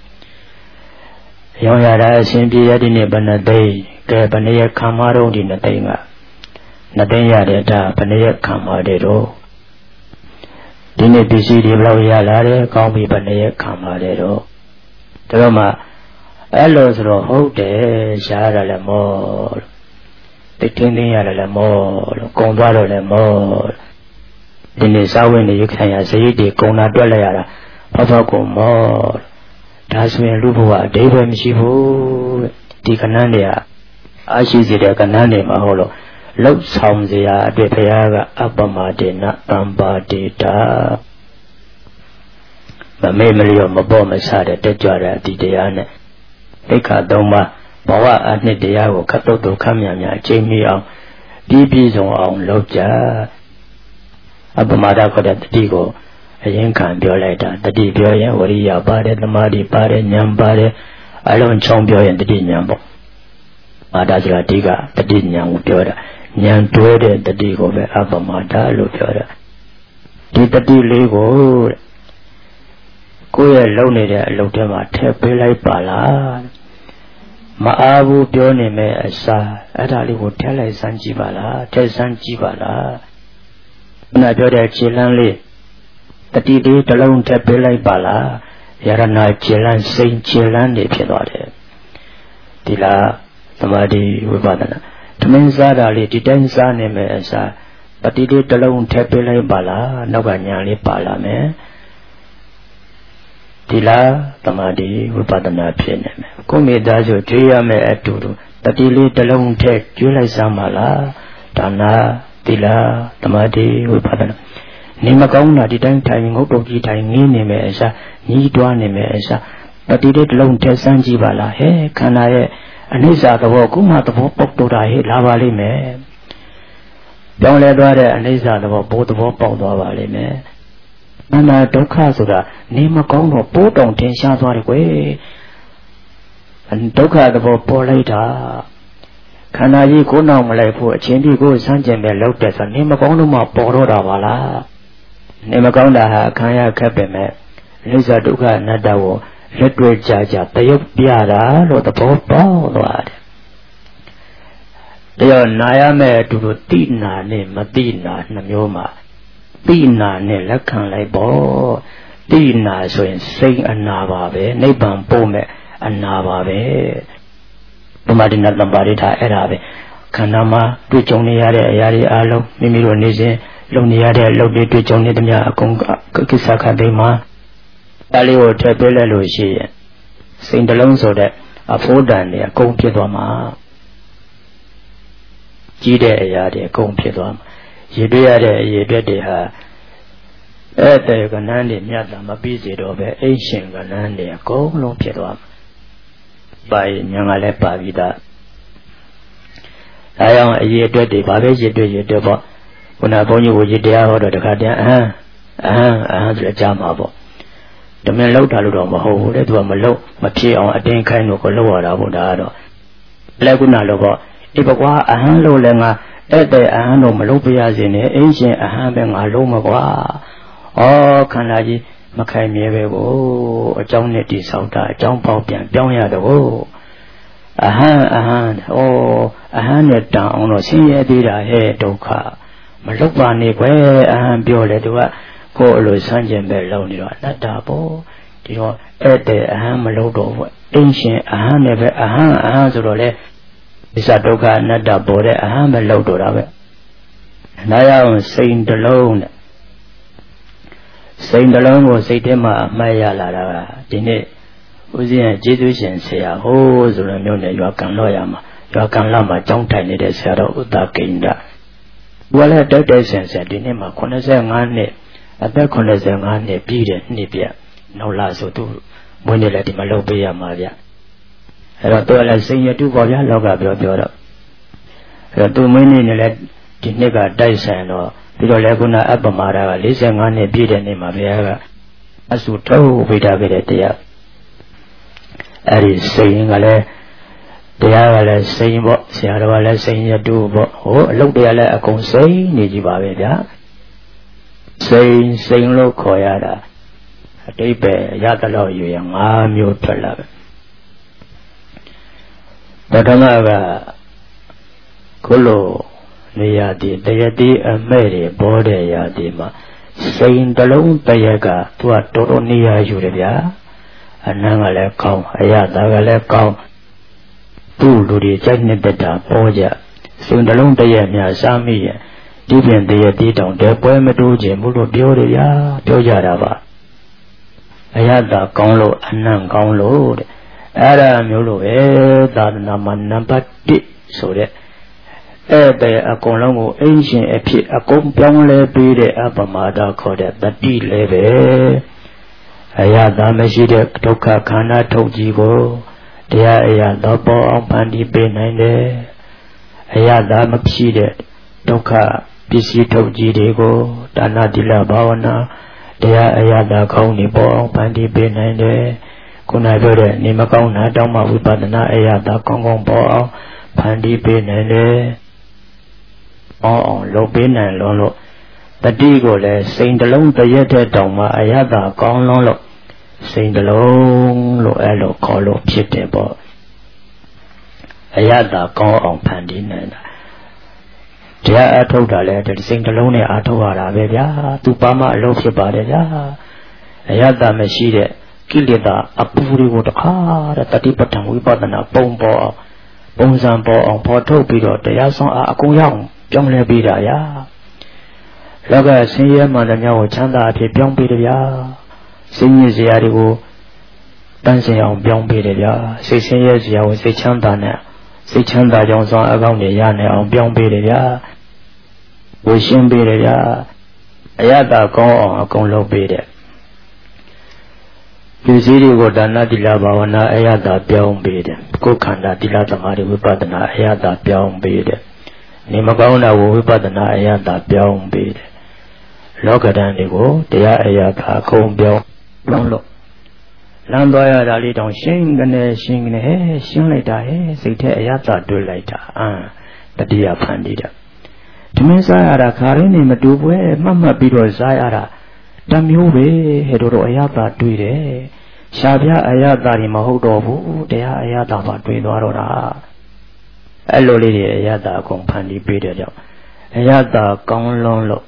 ရောင်ရတာအရှင်ပြေရတဲ့နေ့ဘယ်နှသိန်းကဲဘယ်နှရက်ခံမတော့ဒီနှစ်သိန်းကနှစ်သိန်းရတဲ့ဒါဘယ်နှရက်ခံမတဲ့တော့ဒီနေ့ပစ္စည်းတွေဘယ်လောက်ရလာတယ်ကောင်းပြီဘယ်နှရက်ခံမတဲ့တော့ဒါတော့မှအဲ့လိုဆိုတော့ဟုတ်တယ်ရှားရတယ်လည်းမောတိတ်တင်းရတယ်လည်းမောလို့ကုံသွားတော့လည်းမောဒီနေ့စာဝင်နေရခိုင်ရစရိတ်တွေကုံတာတွက်လိုက်ရတာဖောက်ကုံမောဒါဆိုရင်လူဘဝအဓိပ္ပာယ်မရှိဘူးဒီကဏ္ဍတွေကအရှိစေတဲ့ကဏ္ဍတွေမှာဟောလို့လောက်ဆောင်စရာအတွက်ဘုရားကအပ္ပမဒေနအမ္ပါဒေတာမမေ့မလျော့မပေါ်မဆတဲ့တက်ကြွတဲ့အတိတရားနဲ့ဒိဋ္ဌာသုံးပါးဘဝအနှစ်တရားကိုခတ်တုတ်တုတ်ခမ်းမြန်မြန်အချိန်မီအောင်ပြည့်စုံအောင်လုပ်ကြအပ္ပမဒခေါ်တဲ့တတိကိုအရင်ခံပြောလိုက်တာတတိပြောရင်ဝရိယပါတယ်သမာဓိပါတယ်ဉာဏ်ပါတယ်အလုံးချောင်းပြောရင်တတိဉာဏ်ပေါ့မာတာဆိုတာဒီကတတိဉာဏ်ကိုပြောတာဉာဏ်တွဲတဲ့တတိကိုပဲအပ္ပမဒလို့ပြောတာဒီတတိလေးကိုကိုယ့်ရဲ့လုပ်နေတဲ့အလုပ်ထဲမှာထည့်ပေးလိုက်ပါလားမအားဘူးပြောနေမဲ့အစားအဲ့ဒါလေးကိုထည့်လိုက်စမ်းကြည့်ပါလားထည့်စမ်းကြည့်ပါလား那表的吉兰里，特地的这龙在北来巴拉，也让那吉兰生吉兰的偏多的，对啦，怎么的会把的呢？他们啥的里，地震啥呢？没啥，特地的这龙在北来巴拉，那个娘里巴拉没。ဒီလားတမာတိဝိပဿနာဖြစ်နေမယ်ကိုမိသားစုကြွေးရမယ်အတူတူတတိလေးတစ်လုံးထက်ကျွေးလိုက်စမ်းပါလားဒါနာဒီလားတမာတိဝိပဿနာနေမကောင်းတာဒီတိုင်းထိုင်ငုတ်တုတ်ကြီးထိုင်ငင်းနေမယ်အစားညီးတွားနေမယ်အစားတတိလေးတစ်လုံးထက်စမ်းကြည့်ပါလားဟဲ့ခန္ဓာရဲ့အနိစ္စသဘောကုမသဘောပေါက်တော့တာဟဲ့လာပါလိမ့်မယ်ပြောင်းလဲသွားတဲ့အနိစ္စသဘောဘိုးသဘောပေါက်သွားပါလိမ့်မယ်အနာဒုက္ခဆိုတာနေမကောင်းတော့ပိုးတောင်တင်ရှားသွားတယ်ကွယ်ဒုက္ခသဘောပေါ်လိုက်တာခန္ဓာကြီးကိုနောက်မလိုက်ဖို့အချင်းကြီးကိုစမ်းကြင်ပဲလောက်တဲ့ဆိုနေမကောင်းလို့မှပေါ်တော့တာပါလားနေမကောင်းတာဟာခံရခက်ပဲမဲ့လိစ္ဆာဒုက္ခအနတ္တကိုလက်တွေ့ကြကြတရုပ်ပြတာလို့သဘောပေါက်သွားတယ်တရားနာရမဲ့အတူတူတိနာနဲ့မတိနာနှမျိုးမှာတိနာနဲ့လက်ခံလိုက်ပေါ့တိနာဆိုရင်စိတ်အနာပါပဲနိဗ္ဗာန်ပို့မဲ့အနာပါပဲဘုမတိနာတံပါရိထာအဲ့ဒါပဲခန္ဓာမှာတွေ့ကြုံနေရတဲ့အရာတွေအလုံးမိမိတို့နေစဉ်လုံနေရတဲ့အလုပ်တွေတွေ့ကြုံနေသမျှအကုန်ကိစ္စခတ်သိမ်းမှာဒါလေးကိုထည့်ပေးလိုက်လို့ရှိရင်စိတ်တစ်လုံးဆိုတဲ့အဖို့တန်တွေအကုန်ဖြစ်သွားမှာကြီးတဲ့အရာတွေအကုန်ဖြစ်သွားမှာရည်တွေ့ရတဲ့အရေးအတွက်တွေဟာအဲ့တဲ့ကဏ္ဍတွေမြတ်တာမပြီးစေတော့ပဲအိရှင်ကဏ္ဍတွေအကုန်လုံးဖြစ်သွားမှာပါရင်ညာကလည်းပါပြီးသားဒါကြောင့်အရေးအတွက်တွေဘာပဲရည်တွေ့ပေါ့ခုနဘုန်းကြီးကိုရည်တရားဟောတော့တခါတည်းအဟံဆိုလည်းကြားမှာပေါ့တမင်လောက်တာလို့တော့မဟုတ်ဘူးလေသူကမလောက်မဖြစ်အောင်အတင်းခိုင်းလို့ကိုလောက်ရတာပေါ့ဒါကတော့လည်းခုနလိုပေါ့ဒီဘကွာအဟံလို့လည်းငါအဲ့တဲ့အဟံတော့မလုပ်ပြရစေနဲ့အိရှင်အဟံပဲငါလုံးမကွာဩခန္ဓာကြီးမခိုင်မြဲပဲကိုအကြောင်းနဲ့တိဆောက်တာအကြောင်းပေါက်ပြန်ပြောင်းရတော့အဟံအဟံနဲ့တန်အောင်တော့ဆင်းရဲသေးတာဟဲ့ဒုက္ခမလုပ်ပါနဲ့ကွယ်အဟံပြောလေသူကကိုယ်အလိုဆန်းကျင်ပဲလုံနေတော့အနတ္တပေါ့ဒီတော့အဲ့တဲ့အဟံမလုပ်တော့ဘူးအိရှင်အဟံနဲ့ပဲအဟံဆိုတော့လေဒီစဒုက္ခအနတ္တပေါ်တဲ့အဟံပဲလောက်တော့တာပဲနားရအောင်စိတ်တစ်လုံးနဲ့စိတ်တစ်လုံးကိုစိတ်ထဲမှာအမှတ်ရလာတာကဒီနေ့ဦးဇင်းရဲ့ကျေးဇူးရှင်ဆရာဟိုးဆိုတဲ့မျိုးနဲ့ရွာကံလောရမှာရွာကံလာမှာကြောင်းထိုင်နေတဲ့ဆရာတော်ဥဒ္ဒကိန္ဒသူကလည်းတိုက်တိုက်ဆင်ဆင်ဒီနေ့မှာ85နှစ်အသက်85နှစ်ပြည့်တဲ့နှစ်ပြနောက်လာဆိုသူမွေးနေ့လည်းဒီမှာလုပ်ပေးရမှာဗျအဲ့တော့သူကလည်းစိန်ရတုပေါ့ဗျာလောကပြောတော့အဲ့တော့သူမွေးနေ့နဲ့လည်းဒီနှစ်ကတိုက်ဆိုင်တော့ပြီးတော့လည်းခုနအပ္ပမာဒက45နှစ်ပြည့်တဲ့နေ့မှာဘုရားကအဆုထုတ်ဝိဒါခဲ့တဲ့တရားအဲ့ဒီစိန်ကလည်းတရားကလည်းစိန်ပေါ့ဆရာတော်ကလည်းစိန်ရတုပေါ့ဟိုအလုပ်တရားလည်းအကုန်စိန်နေကြပါပဲဗျာစိန်လို့ခေါ်ရတာအတိပ္ပယ်ရသလောက်ယူရင်5မျိုးထွက်လာပဲပထမကခုလိုနေရာတည်းတရတိအမဲ့တွေဘောတဲ့ရာတည်းမှာစိန်တလုံးတရကသူကတော်တော်နေရာယူတယ်ဗျာအနံကလည်းကောင်းအရသာကလည်းကောင်းသူ့လူတွေကြိုက်နေတဲ့တာပေါ်ကြစိန်တလုံးတရများစားမိရင်ဒီပြင်တရတိတောင်တဲ့ပွဲမတိုးခြင်းဘူးလို့ပြောတယ်ဗျာပြောကြတာပါအရသာကောင်းလို့အနံကောင်းလို့တဲ့အဲ့ဒါမျိုးလို့ပဲသာသနာမှာနံပါတ်1ဆိုတဲ့အဲ့ဒါအကုန်လုံးကိုအင်းရှင်အဖြစ်အကုန်ပြောင်းလဲပေးတဲ့အပ္ပမဒခေါ်တဲ့တတိလည်းပဲအရသာမရှိတဲ့ဒုက္ခခန္ဓာထုတ်ကြီးကိုတရားအရာတော့ပေါ်အောင်ဖန်တီးပေးနိုင်တယ်အရသာမရှိတဲ့ဒုက္ခပစ္စည်းထုတ်ကြီးတွေကိုဒါနသီလဘာဝနာတရားအရာသာကောင်းနေပေါ်အောင်ဖန်တီးပေးနိုင်တယ်ခုနပြောတဲ့နေမကောင်းတာတောင်းမှဝိပဿနာအရာသာကောင်းကောင်းပေါ်အောင်ဖန်တီးပေးနိုင်တယ်အောင်လုပ်ပေးနိုင်လို့တတိကိုလည်းစိန်တလုံးတရက်တဲ့တောင်မှအရာသာကောင်းလို့စိန်တလုံးလို့အဲ့လိုခေါ်လို့ဖြစ်တယ်ပေါ့အရာသာကောင်းအောင်ဖန်တီးနိုင်တာတရားအထုတ်တာလဲဒီစိတ်နှလုံးနဲ့အထုတ်ရတာပဲဗျာသူပါမအလုပ်ဖြစ်ပါတယ်ဗျာအယတ္တမရှိတဲ့ကိလေသာအပူတွေကိုတခါတတိပဋ္ဌာန်ဝိပဿနာပုံပေါ်အောင်ပုံစံပေါ်အောင်ပေါ်ထုတ်ပြီးတော့တရားဆောင်အကုန်ရအောင်ပြောင်းလဲပေးတာဗျာလောကဆင်းရဲမှန်တဲ့များကိုချမ်းသာအဖြစ်ပြောင်းပေးတယ်ဗျာစိတ်ညစ်စရာတွေကိုတန်းစင်အောင်ပြောင်းပေးတယ်ဗျာစိတ်ဆင်းရဲစရာကိုစိတ်ချမ်းသာနဲ့စိတ်ချမ်းသာကြောင်းဆောင်အကောင်းတွေရနိုင်အောင်ပြောင်းပေးတယ်ဗျာဝှရှင်းပေးတယ်ဗျာအယတ္တကောင်းအောင်အကုန်လုပ်ပေးတယ်ဒီစည်းတွေကိုဒါနတိလဘာဝနာအယတ္တပြောင်းပေးတယ်ကိုယ်ခန္ဓာတိလသမာဓိဝိပဿနာအယတ္တပြောင်းပေးတယ်နေမကောင်းတာကိုဝိပဿနာအယတ္တပြောင်းပေးတယ်လောကဓာတ်တွေကိုတရားအယတ္တအကုန်ပြောင်းလို့လမ်းသွားရတာလေးတောင်ရှင်းကနေဟဲ့ရှင်းလိုက်တာဟဲ့စိတ်ထဲအယတ္တတွေ့လိုက်တာတတိယဖန်တီးတာဒီမင်းစားရတာခါရင်းနေမတူပွဲမှတ်ပြီးတော့စားရတာတမျိုးပဲဟဲ့တို့အယတ္တတွေ့တယ်ရှားပြအယတ္တတွေမဟုတ်တော့ဘူးတရားအယတ္တပါတွေ့သွားတော့တာအဲ့လိုလေးတွေအယတ္တအကုန်ဖန်တီးပေးတဲ့ကြောင့်အယတ္တကောင်းလုံးလို့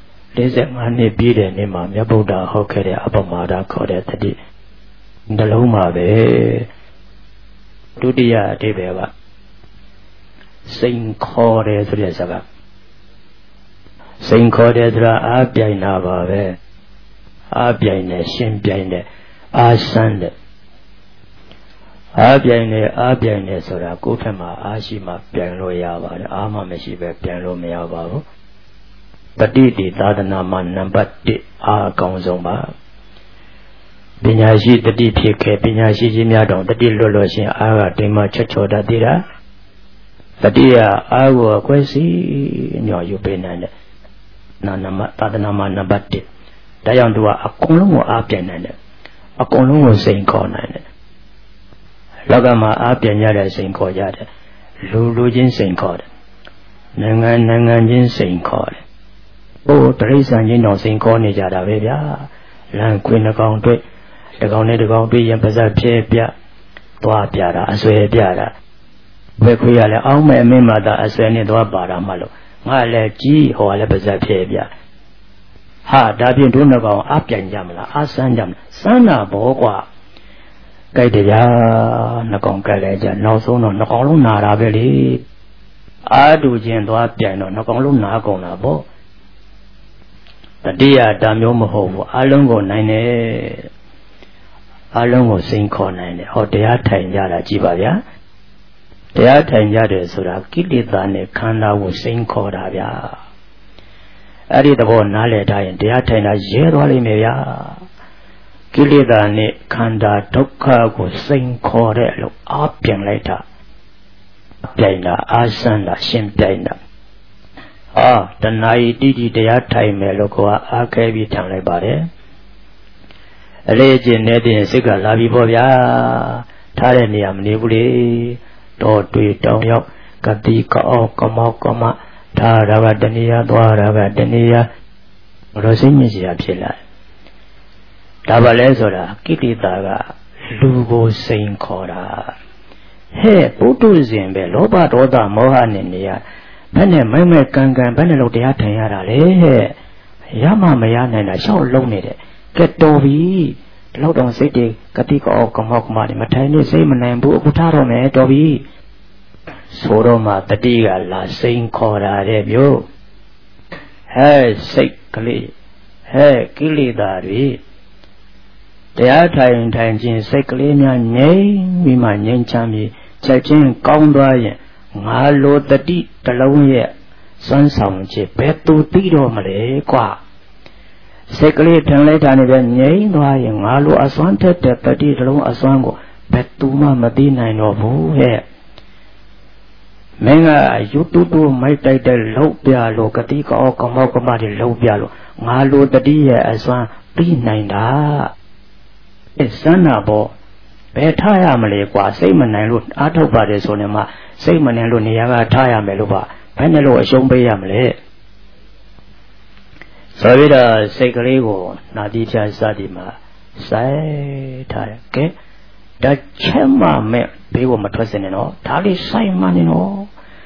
45နှစ်ပြည့်တဲ့နေ့မှာမြတ်ဗုဒ္ဓဟောခဲ့တဲ့အပမာဒခေါ်တဲ့တတိနှလုံးမှာပဲဒုတိယအဓိပ္ပာယ်ကစိန်ခေါ်တယ်ဆိုတဲ့စကားစိန်ခေါ်တယ်ဆိုတာအားပြိုင်တာပါပဲအားပြိုင်တယ်ရှင်ပြိုင်တယ်အားဆန်းတယ်အားပြိုင်တယ်ဆိုတာကိုယ်ဖက်မှာအားရှိမှပြိုင်လို့ရပါတယ်အားမှမရှိပဲပြိုင်လို့မရပါဘူးတတိတိသာသနာမှာနံပါတ်1အားအကောင်းဆုံးပါပညာရှိတတိဖြစ်ခဲ့ပညာရှိကြီးများတောင်တတိလွတ်လို့ရှင်အားကတိမ်မချောတတ်သေးတာတတိယအားကိုအခွဲစီညော်ယူပေးနိုင်တယ်သာသနာမှာနံပါတ်1ဒါကြောင့်သူကအကုန်လုံးကိုအားပြိုင်နိုင်တယ်အကုန်လုံးကိုစိန်ခေါ်နိုင်တယ်လောကမှာအားပြိုင်ရတဲ့စိန်ခေါ်ရတယ်လူချင်းစိန်ခေါ်တယ်နိုင်ငံချင်းစိန်ခေါ်တယ်ဟိုတရိစ္ဆာန်ချင်းတော်စိန်ခေါ်နေကြတာပဲဗျာလမ်းခွေနှကောင်တွေ့တကောင်နဲ့တကောင်တွေ့ရင်ပါဇက်ဖြဲပြသွားပြတာအဆွဲပြတာဘယ်ခွေရလဲအောင်းမဲ့အမင်းမသာအဆွဲနဲ့သွားပါတာမှလို့ငါလည်းကြီးဟောလည်းပါဇက်ဖြဲပြဟာဒါဖြင့်တို့နှကောင်အပြိုင်ကြမလားအဆန်းကြမလားစမ်းတာဘောကွာကြိုက်တယ်ဗျာနှကောင်ကြိုက်လိုက်ကြနောက်ဆုံးတော့နှကောင်လုံးနာတာပဲလေအာတူချင်းသွားပြိုင်တော့နှကောင်လုံးနာကုန်တာပေါ့တတိယတာမျိုးမဟုတ်ဘူးအလုံးကိုနိုင်တယ်အလုံးကိုစိန်ခေါ်နိုင်တယ်ဟောတရားထိုင်ကြတာကြည်ပါဗျာတရားထိုင်ကြတယ်ဆိုတာကိလေသာနဲ့ခန္ဓာကိုစိန်ခေါ်တာဗျာအဲ့ဒီသဘောနားလည်ထားရင်တရားထိုင်တာရဲသွားလိမ့်မယ်ဗျာကိလေသာနဲ့ခန္ဓာဒုက္ခကိုစိန်ခေါ်တဲ့လို့အားပြန်လိုက်တာပြိုင်တာအားဆန်းတာရှင်းပြိုင်တာတဏှာဤတိတိတရားထိုင်မယ်လို့ကိုကအားခဲပြီးထံလိုက်ပါတယ်အလေးအကျင့်နဲ့တင်စိတ်ကလာပြီပေါ့ဗျာထားတဲ့နေရာမနေဘူးလေတော့တွေ့တောင်းရောက်ကတိကောကမောကမထားရကတဏှာသွားရကတဏှာရောစိတ်ညစ်စရာဖြစ်လာဒါပါလဲဆိုတာကိလေသာကလူကိုစိန်ခေါ်တာဟဲ့ပုထုဇဉ်ပဲလောဘဒေါသမောဟနဲ့နေရဘယ်နဲ့မဲကန်ဘယ်နဲ့လို့တရားထိုင်ရတာလဲဟဲ့ရမှမရနိုင်တာရှောက်လုံးနေတယ်ကဲတော်ပြီဒီလောက်တော့စိတ်တွေကတိကောကမောကမတွေမထိုင်နေစိတ်မနိုင်ဘူးအခုထားတော့မယ်တော်ပြီဆိုတော့မှတတိကလာစိန်ခေါ်တာတဲ့မျိုးဟဲ့စိတ်ကလေးဟဲ့ကိလေသာတွေတရားထိုင်ခြင်းစိတ်ကလေးများငြိမ်ပြီးမှငြိမ်ချမ်းပြီးချက်ချင်းကောင်းသွားရင်ငါလိုတတိတလုံးရဲ့စွမ်းဆောင်ခြင်းဘယ်သူသိတော့မလဲကွာစိတ်ကလေးထန်လိုက်တာနဲ့ပဲငြိမ်သွားရင်ငါလိုအစွမ်းထက်တဲ့တတိတလုံးအစွမ်းကိုဘယ်သူမှမသိနိုင်တော့ဘူးဟဲ့မင်းကယူတူတူမိုက်တိုက်တဲ့လှုပ်ပြလို့ကတိကောကမောကမတွေလှုပ်ပြလို့ငါလိုတတိရဲ့အစွမ်းသိနိုင်တာစမ်းနာပေါ့ဘယ်ထားရမလဲကွာစိတ်မနိုင်လို့အားထုတ်ပါတယ်ဆိုနေမှစိတ်မနိုင်လို့နေရာကထားရမယ်လို့ပါဘယ်နဲ့လို့အရှုံးပေးရမလဲဆိုပြီးတော့စိတ်ကလေးကိုနာတိချစသည်မှာစိုက်ထားတယ်ကဲဒါချက်မှမဲ့ဘေးကိုမထွက်စင်နဲ့နော်ဒါလေးစိုက်မှနေနော်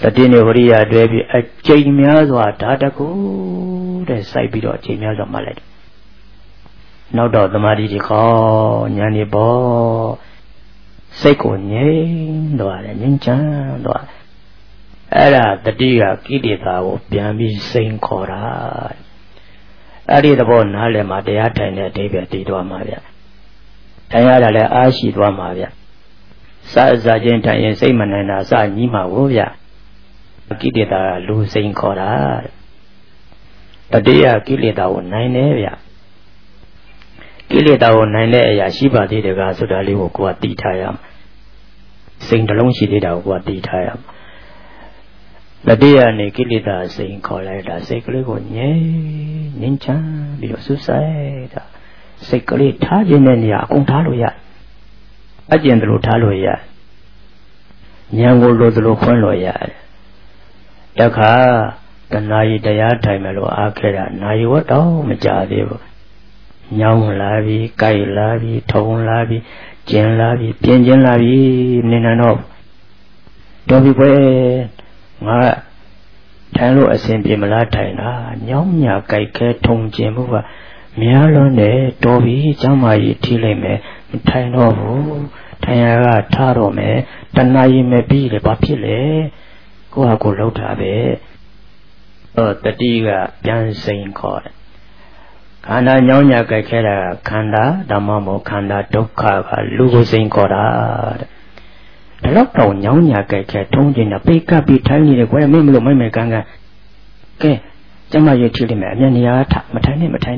တတိနေဝရိယတွဲပြီးအကျိန်များစွာဓာတကူတဲ့စိုက်ပြီးတော့အကျိန်များစွာမှတ်လိုက်နောက်တော့သမာဓိတွေခေါ်ဉာဏ်တွေပေါ်စိတ်ကိုငြိမ်သွားတယ်ငြိမ်ချမ်းသွားအဲ့ဒါတတိကကိလေသာကိုပြန်ပြီးစိန်ခေါ်တာအဲ့ဒီသဘောနားလည်မှာတရားထိုင်တဲ့အဓိပ္ပာယ်တည်သွားမှာဗျထိုင်ရတာလည်းအားရှိသွားမှာဗျစားခြင်းထိုင်ရင်စိတ်မနိုင်တာစညီးမှာကိုဗျကိလေသာလူစိန်ခေါ်တာတတိယကိလေသာကိုနိုင်တယ်ဗျကိလေသာကိုနိုင်တဲ့အရာရှိပါသေးတယ်ကဆိုတာလေးကိုကိုယ်ကသိထားရမယ်စိတ်နှလုံးရှိသေးတာကိုကိုယ်ကသိထားရမယ်တတိယနေကိလေသာစိန်ခေါ်လိုက်တာစိတ်ကလေးကိုငြိမ်ချမ်းပြီးတော့ဆူဆိုင်တာစိတ်ကလေးထားခြင်းတဲ့နေရာအကုန်ထားလို့ရအကျင့်သလိုထားလို့ရဉာဏ်ကိုလိုသလိုခွင့်လို့ရတယ်တခါတဏှာကြီးတရားထိုင်မယ်လို့အားခဲ့တာနာယဝတ်တော့မကြသေးဘူးညောင်းလာပြီကြိုက်လာပြီထုံလာပြီကျင်လာပြီပြင်းကျင်လာပြီနေနေတော့တော်ပြီကွယ်ငါထိုင်လို့အစဉ်ပြေမလားထိုင်တာညောင်းညာကြိုက်ခဲထုံကျင်မှုကများလွန်းတယ်တော်ပြီကျမ်းမာကြီးထိလိုက်မယ်မထိုင်တော့ဘူးထိုင်ရကထားတော့မယ်တဏှာကြီးမဲ့ပြီးလေဘာဖြစ်လဲကိုယ့်ဟာကိုယ်လောက်တာပဲတတိကပြန်စိန်ခေါ်တယ်ခန္ဓာညောင်းညာကြိုက်ခဲတာခန္ဓာဓမ္မမို့ခန္ဓာဒုက္ခကလူကိုစိန်ခေါ်တာတဲ့ဒါတော့ညောင်းညာကြိုက်ခဲထုံးကျင်တာပိတ်ကပ်ပြီးထိုင်နေတယ်ကွယ်မင်းမလို့မိုက်မယ်ကန်းကန်းကဲကျမရွေးထိလိမ့်မယ်အမျက်နေရာထမထိုင်နဲ့ညံထ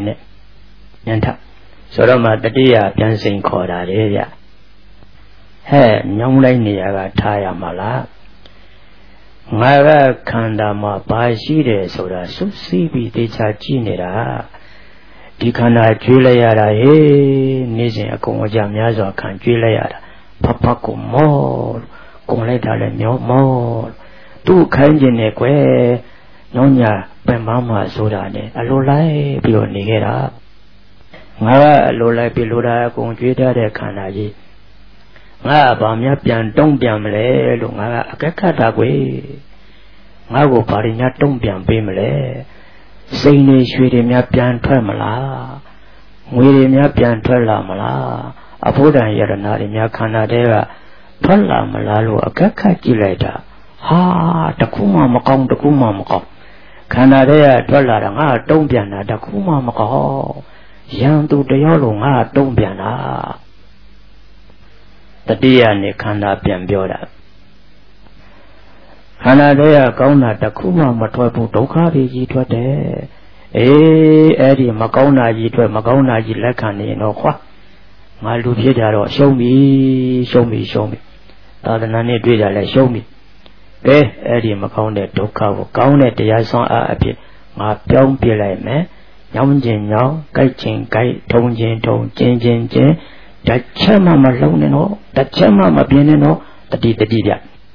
ဆိုတော့မှတတိယပြန်စိန်ခေါ်တာလေဗျဟဲ့ညောင်းလိုက်နေရာကထားရမှာလားငါကခန္ဓာမှာဘာရှိတယ်ဆိုတာစွတ်စီးပြီးသေချာကြည့်နေတာဒီခန္ဓာကျွေးလိုက်ရတာဟေးနေ့စဉ်အကုန်အကြများစွာခံကျွေးလိုက်ရတာဖတ်ကိုမောကုန်လိုက်တာလည်းမျောမောသူ့ခိုင်းခြင်းနဲ့ကွယ်ညောင်းညာပင်မမှာဆိုတာနဲ့အလိုလိုက်ပြီးတော့နေခဲ့တာငါကအလိုလိုက်ပြီးလိုတာအကုန်ကျွေးထားတဲ့ခန္ဓာကြီးငါဘာများပြန်တုံးပြန်မလဲလို့ငါကအကက်ခတ်တာကွယ်ငါ့ကိုဘာတွေများတုံးပြန်ပေးမလဲစိန်တွေရွှေတွေများပြန်ထွက်မလားငွေတွေများပြန်ထွက်လာမလားအဖို့တန်ယရနာတွေများခန္ဓာထဲကထွက်လာမလားလို့အကက်ခတ်ကြည့်လိုက်တာဟာတခုမှမကောင်းခန္ဓာထဲကထွက်လာတာငါတုံးပြန်တာတခုမှမကောင်းရန်သူတယောက်လိုငါတုံးပြန်တာတတိယနေခန္ဓာပြန်ပြောတာခန္ဓာတွေကကောင်းတာတခုမှမထွက်ဘူးဒုက္ခတွေကြီးထွက်တယ်အေးအဲ့ဒီမကောင်းတာကြီးထွက်မကောင်းတာကြီးလက်ခံနေရင်တော့ခွာငါလူဖြစ်ကြတော့ရှုံးပြီသာသနာနဲ့တွေ့ကြလဲရှုံးပြီကဲအဲ့ဒီမကောင်းတဲ့ဒုက္ခကိုကောင်းတဲ့တရားဆောင်အားအဖြစ်ငါပြောင်းပြလိုက်မယ်ညောင်းခြင်းညောင်းကြိုက်ခြင်းကြိုက်ထုံခြင်းထုံကျင်းခြင်းကျင်းတစ်ချက်မှမလုံးနဲ့တော့တစ်ချက်မှမပြင်းနဲ့တော့တတိပြတတိယ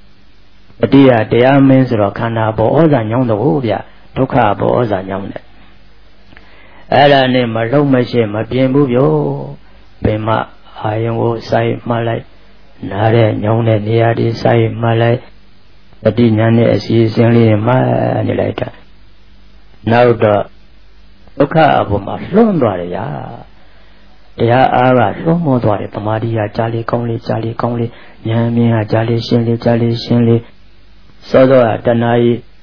တရားမင်းဆိုတော့ခန္ဓာဘောဩဇာညောင်းတော့ဗျဒုက္ခဘောဩဇာညောင်းတယ်အဲ့ဒါနဲ့မလုံးမရှိမပြင်းဘူးဗျပင်မအာယုံကိုစိုက်မှလိုက်နားတဲ့ညောင်းတဲ့နေရာတွေစိုက်မှလိုက်တတိညာနဲ့အစီအစဉ်လေးမှနေလိုက်တာနောက်တော့ဒုက္ခအပေါ်မှာလွန့်သွားတယ်ဗျာတရားအားကလွှမ်းမိုးသွားတယ်တမာတိကကြားလေးကောင်းလေးဉာဏ်မြင်ကကြားလေးရှင်းလေးစောစောကတဏှာ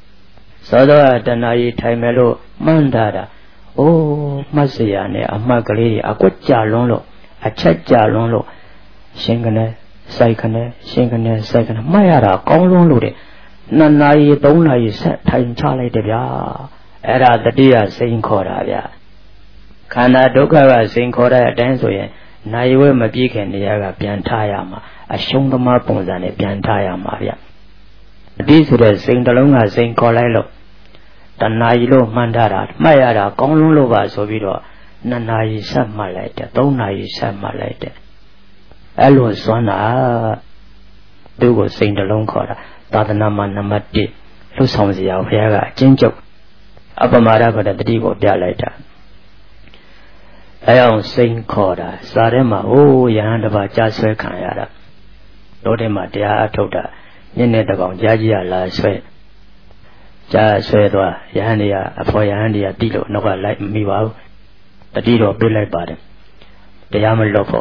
ကြီးထိုင်မယ်လို့မှန်းတာအိုးမှတ်เสียနဲ့အမှတ်ကလေးတွေအကွက်ကြလွန်းလို့အချက်ကြလွန်းလို့ရှင်းကနေစိုက်ကနေရှင်းကနေစိုက်ကနေမှတ်ရတာကောင်းလွန်းလို့တဲ့2 နာရီ3 နာရီဆက်ထိုင်ချလိုက်တယ်ဗျာအဲ့ဒါတတိယစိန်ခေါ်တာဗျာခန္ဓာဒုက္ခကစိန်ခေါ်တဲ့အတိုင်းဆိုရင်နိုင်ဝဲမပြည့်ခင်နေရာကပြန်ထားရမှာအရှုံးသမားပုံစံနဲ့ပြန်ထားရမှာဗျအတိဆိုတဲ့စိန်တလုံးကစိန်ခေါ်လိုက်လို့တဏှာကြီးလို့မှန်းထားတာမှတ်ရတာကောင်းလွန်းလို့ပါဆိုပြီးတော့2 နာရီဆက်မှတ်လိုက်တယ်3 နာရီဆက်မှတ်လိုက်တယ်အဲ့လိုစွမ်းတာသူ့ကိုစိန်တလုံးခေါ်တာသာသနာမှာနံပါတ်1လှုပ်ဆောင်စရာဘုရားကအချင်းချုပ်အပမာဒခေါ်တဲ့တတိကိုပြလိုက်တာအဲအောင်စိန်ခေါ်တာစာထဲမှာယဟန်တစ်ပါးကြားဆွဲခံရတာတို့ထဲမှာတရားအထုတ်တာ nhện tao còn giá gì là xoay giá xoay đó giá này à phơi giá này à tí độ nó gọi lại mi vào tí độ biết lại bà đấy để giá mình lột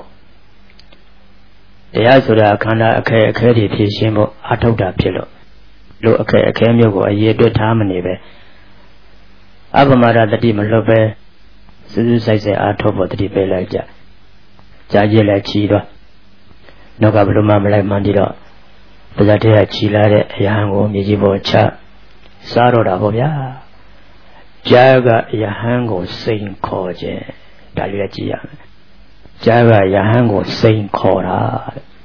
để giá số là khán giả cái thì phía trên bộ áp thâu đạp phía lộ lộ cái miêu của ai đưa tham mình về áp mà ra tí mình lột về sự sai sai áp thâu bộ tí về lại giá gì lại chi đó nó gặp lúc mà lại mang đi đó bây giờ thì chỉ là để nhà ngô như gì bộ cha sao rồi đó bố ya cha cái nhà ngô sinh khó chứ đại lý chỉ à cha cái nhà ngô sinh khó đó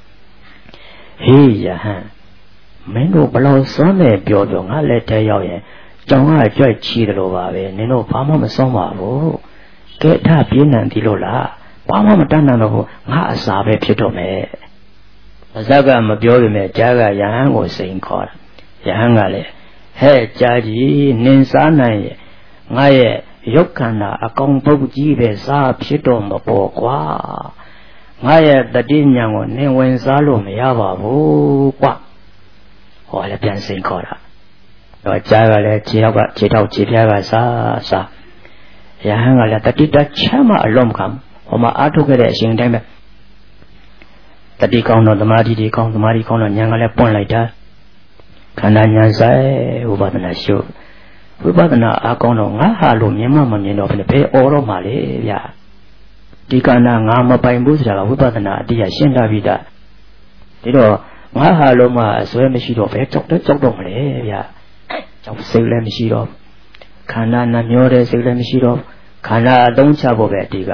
hi ya mình đâu bao lâu sáng nay biểu đồ ngã lên thế nào vậy trong ai chơi chi được rồi vậy nên nó phá mà xong mà bố cái thà biến năng thì lo là phá mà tan năng đâu ngã sao về phía đâu mẹ giá cả mà biểu về giá cả nhà ngô sinh khó nhà ngã lên hệ cha gì nên sáng nay ngay yok khăn là công bốc chi về sao phía đâu mà bỏ qua ngay đặt đi nhà ngô nên quên sao luôn mà ya bảo vô quá hỏi là biến sinh khó đó rồi cha cái là chỉ đầu chỉ phía cái sao nhà ngã là đặt đi đặt chả mà lom khăm mà áp thuốc cái đấy sinh đấy mà đặt đi con nó mà đi con nó nhà ngã là bón lại đó khán giả nhà sai Upadana show Upadana con nó ngã hà luôn nhưng mà mình nó phải bé oro mà đấy ya đi khán giả ngã mà bay bút ra Upadana đi hiện ra vida thế đó ngã hà luôn mà số em chỉ đó phải chọc đó mà đấy ya chọc sưu lên chỉ đó khán giả nằm nhớ đấy sưu lên chỉ đó khán giả đông cha bộ về đi cả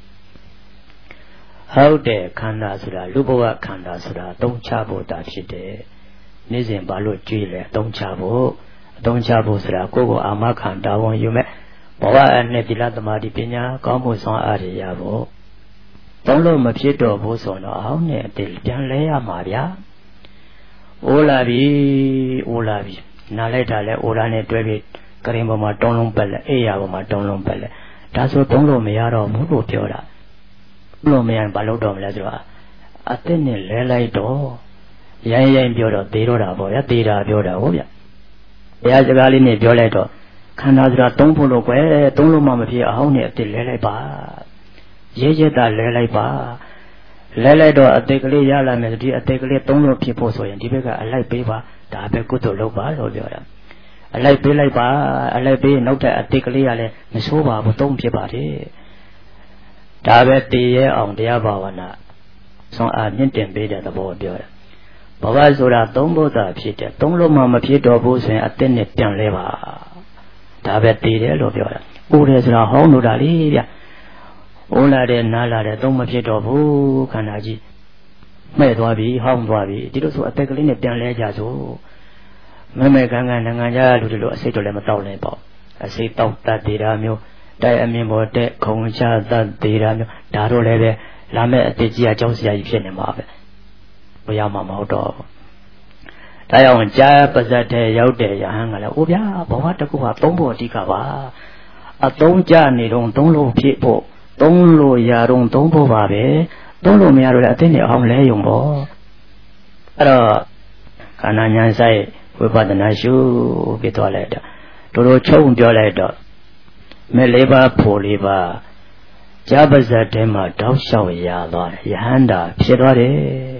hậu để khán giả sura lúc bộ khán giả sura đông cha bộ ta chỉ đểနေ့စဉ်ဘာလို့ကြွေးလဲအသုံးချဖို့ဆိုတာကိုယ့်ကိုအာမခံတာဝန်ယူမဲ့ဘဝနဲ့တိလသမာဓိပညာကောင်းမှုဆောင်အားရရဖို့သုံးလို့မဖြစ်တော့ဘူးဆိုတော့အောင်းနဲ့အတိပြန်လဲရမှာဗျာအိုးလာပြီနားလိုက်တာလဲအိုးလာနဲ့တွဲပြီးကရင်ပေါ်မှာတုံးလုံးပက်လဲအေးရပေါ်မှာတုံးလုံးပက်လဲဒါဆိုသုံးလို့မရတော့ဘူးလို့ပြောတာလို့မရရင်ဘာလုပ်တော့မလဲဆိုတော့အသက်နဲ့လဲလိုက်တော့ရိုင်းပြောတော့သေးတော့တာပေါ့ဗျာသေးတာပြောတာဟုတ်ဗျာတရားစကားလေးနဲ့ပြောလိုက်တော့ခန္ဓာဆိုတာသုံးဖို့လို့ကွယ်သုံးလို့မှမဖြစ်အောင်နဲ့အစ်လဲလိုက်ပါရဲတာလဲလိုက်ပါလဲလိုက်တော့အစ်ကလေးရလာမယ်ဒီအစ်ကလေးသုံးလို့ဖြစ်ဖို့ဆိုရင်ဒီဘက်ကအလိုက်ပေးပါဒါပဲကုသိုလ်လုပ်ပါလို့ပြောတာအလိုက်ပေးလိုက်ပါအလိုက်ပေးနောက်တဲ့အစ်ကလေးကလည်းမဆိုးပါဘူးသုံးဖြစ်ပါတယ်ဒါပဲတည်ရဲအောင်တရားဘာဝနာဆုံးအားမြင့်တင်ပေးတဲ့သဘောပြောတာဘဝဆိုတာသုံးဖို့သာဖြစ်တယ်သုံးလို့မှမဖြစ်တော့ဘူးဆိုရင်အသက်နဲ့ပြန်လဲပါဒါပဲတည်တယ်လို့ပြောတာဥရဲဆိုတာဟောင်းလို့တာလေဗျအိုးလာတယ်နားလာတယ်သုံးမဖြစ်တော့ဘူးခန္ဓာကြီးမဲ့သွားပြီဟောင်းသွားပြီဒီလိုဆိုအသက်ကလေးနဲ့ပြန်လဲကြစို့မဲကန်နိုင်ငံခြားလူတွေလိုအစိတ်တော်လည်းမတောက်လဲပေါ့အစိတ်တောက်တတ်သေးတာမျိုးတိုက်အမြင်ပေါ်တဲ့ခုံချတတ်သေးတာမျိုးဒါတော့လည်းပဲလာမဲ့အသက်ကြီးအကြောင်းစရာကြီးဖြစ်နေမှာပဲဘယ်မှာမဟုတ်တော့ဒါကြောင့်ကြာပါဇတ်တဲ့ရောက်တဲ့ယဟန်ကလည်းအိုဗျာဘဝတစ်ခုဟာသုံးဖို့အဓိကပါအသုံးကြနေတော့သုံးလို့ဖြစ်ဖို့သုံးလို့ရတော့သုံးဖို့ပါပဲသုံးလို့မရတော့လည်းအသိနဲ့အောင်လဲယုံပေါ့အဲ့တော့ခန္ဓာဉာဏ်ဆိုင်ဝိပဿနာရှုပြီးသွားလိုက်တော့တို့ချုံပြောလိုက်တော့မဲ့လေးပါဖို့လေးပါကြာပါဇတ်တဲ့မှာတောက်လျှောက်ရသွားတယ်ယဟန္တာဖြစ်သွားတယ်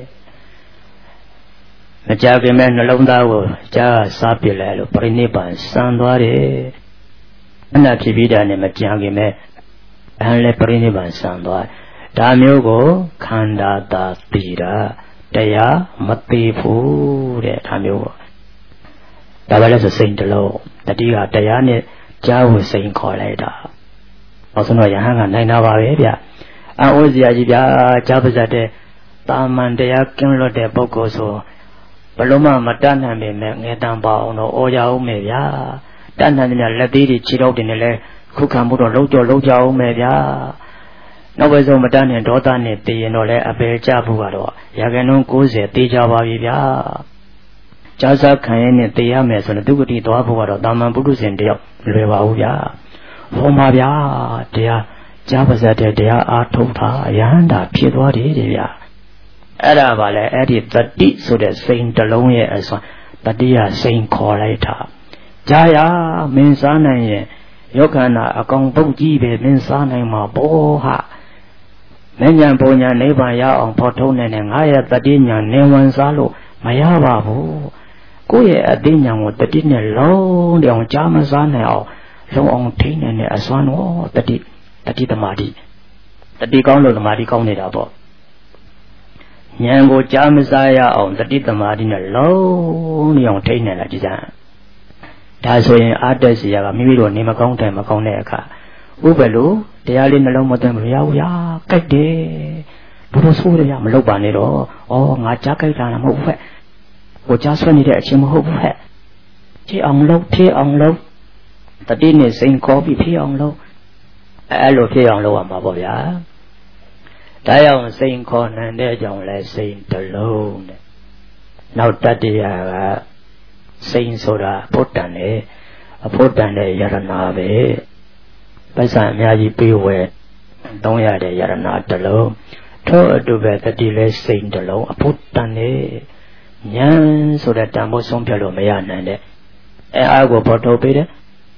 မကြခင်မဲ့နှလုံးသားကိုကြားစားပြလိုက်လို့ပြိဋိဘံစံသွားတယ်အနာဖြစ်ပြီးတာနဲ့မကြခင်မဲ့အဟံလည်းပြိဋိဘံစံသွားဒါမျိုးကိုခန္ဓာသာသိတာတရားမသိဘူးတဲ့ဒါမျိုးပေါ့ဒါပဲလဲဆိုစိတ်တလုံးတတိကတရားနဲ့ကြားကိုစိတ်ခေါ်လိုက်တာဟောဆိုတော့ယဟန်ကနိုင်တာပါပဲဗျအဝိဇ္ဇာကြီးဗျာကြားပါစတဲ့တာမန်တရားကင်းလွတ်တဲ့ပုဂ္ဂိုလ်ဆိုဘလုံးမတတ်နိုင်ပေမဲ့ငယ်တန်ပါအောင်တော့အော်ကြအောင်မယ်ဗျာတတ်နိုင်တဲ့လက်သေးတွေခြေထောက်တွေနဲ့လည်းခုခံမှုတော့လုံးကြအောင်မယ်ဗျာနောက်ပဲဆုံးမတတ်နိုင်ဒေါသနဲ့တည်ရင်တော့လည်းအပေကြဖို့ကတော့ရာခိုင်နှုန်း90တည်ကြပါပြီဗျာကြားစားခံရနဲ့တည်ရမယ်ဆိုတော့ဒုက္ခတိသွားဖို့ကတော့တာမန်ပုထုဇဉ်တယောက်မလွယ်ပါဘူးဗျာဟောမှာဗျာတရားကြားပါစတဲ့တရားအားထုတ်တာယဟန္တာဖြစ်သွားတယ်ဗျာ Era vale edit the deep so that saying the long year as one, the dear saying call later. Jaya Minsana Yokana, a kong boji be Minsana ma boha. Menyan Bonya neighbor ya on Portonen and I at the dinner, Newan Salo, Mayaba. Go ye a dinner with the dinner long, the on Jamazana, long on tin and as one, oh, the did Madi. The big on the Madi counted about. Nyango Jamazaya on the did the Madina long, the on tin and a design. That's when others maybe don't name a counter, a counter. Ubelu, they are in the long with them, ya, cut day. Purusuya, Lobanero, or Majaka and a move. Or just when it is him who had. Tea on low, the dinner saying coffee, tea on low. Allo tea on low, Maboya. Dion saying corn and their young less saying the loan. Now that they are saying soda, Potane, a Potane Yaranabe. By some Yaji beware, don't ya the Yarana the low. To do better delay saying the low, a Potane. Yan so that Tambo Sompelo Mayan and I go Porto Peter.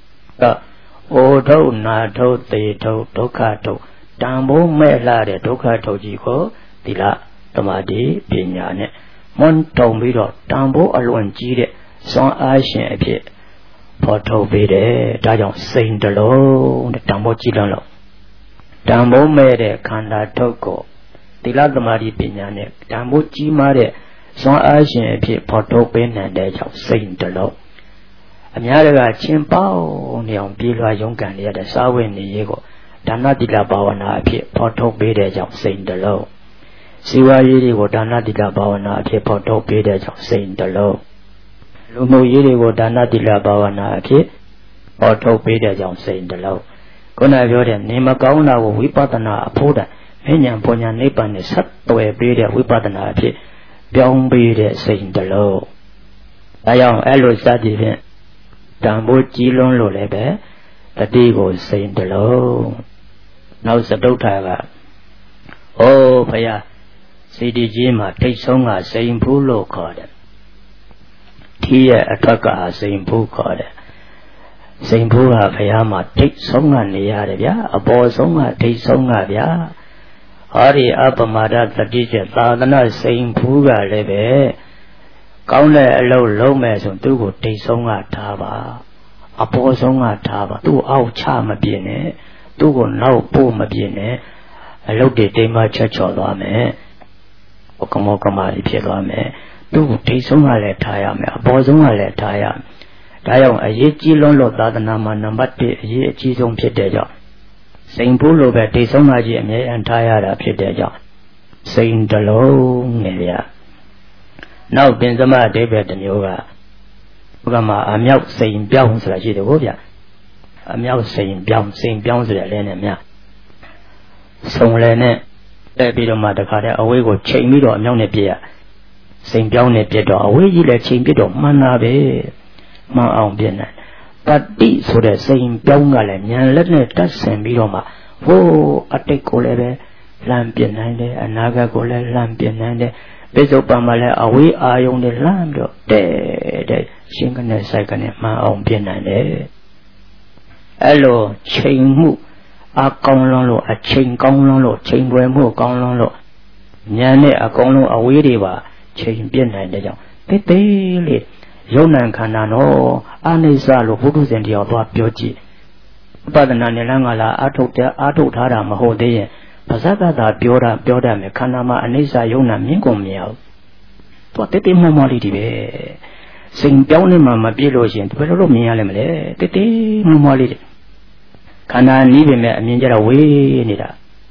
O do not to the to Tokato. Tambo Mela de Tokato Jico, Dila, Tomadi, Pignane. Montombido, Tambo alone Gide, Son Ashen appear. Porto Peter, Dajon Saint the Low, the Tambo Chilano. Tambo Mede, Kanda Toko. Dila Tomadi Pignane, Tambo Chimare. Son Asian Porto Pen and Deja Saint the Law. America Chimpao, Neon Pila Yonkan, the Sawin Niego, Dana di la Bawana, Porto Bedeja Saint the Law. Siwa Yiri, Dana di la Bawana, Porto Bedeja Saint the Law. Lumo Yiri, Dana di la Bawana, Porto Bedeja Saint the Law. Gona Yoden, Nemakauna, Wipatana, Poda, Henyan Ponya Nipan is up to a better Wipatana. Don't be the saying the low. I am always studying. Tambo Chilon Lolebe, the day was saying the low. Now the daughter. Oh, Paya, CDG ma take songa saying pulo card. Tia a trucker saying pull card. Saying pulla Payama take songa near, a boy songa take songa. Hari Apamada the teacher, Tadana saying Puga lebe. Kaune low mess on two take songa taba. A poor songa taba, 2 out charm a biene, 2 go now poor a biene. A low de dema church or lame. Okamokamari piedame. 2 take songa let tire me, a poor songa let tire. Dion a ye chilon lo Tadanama number ye cheese on Piedeja. Saying Pulo bet is so much and tired of Piedeja. Saying the low area. Now Benzama David and Yoga. Gama, I'm out saying Bions like the Wobia. I'm out saying Bions the Lenamia. So Lene, a bit of Madakada, away go chain me or Nonepia. Saying Bione Piedo, away you let chain bit of Manabe. Ma on Biena. But these so the same Biangalan, let me touch San Biroma. Oh, a take colebe, lampion and another gole, lampion and Bezopamale, away I on the lamp, dead, shinking a second, my own pianande. Hello, chain moo, a conlolo, a chain conlolo, chain remo conlolo. Nyane a conlo away river, chain pianande. Pete. Yonan Canano, Anisalo, Hudus and the Otwa Piochi. Padananangala, Ato Tara Mahode, Pasaka, Biora, Mekanama, Anisa, Yona, Mingo Miao. What did him morality? Sing down in Mamma Bilosion, Pero Mialemle, Tete Momoli. Kana leave him a ninja away, Nida.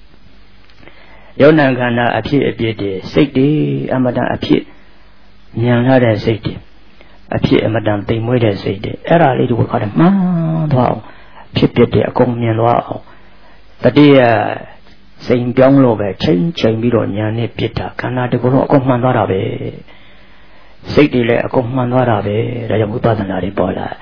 Yonan Kana appear a bit, safety, Amada appear. Nyanga safety. Appear Madame they made a say, Era lady will call him, wow, Pip a communion wow. The dear saying young lover, change Mironia, Pita, Canada go Comandarabe. Say the a Comandarabe, Rayamutanari Bola.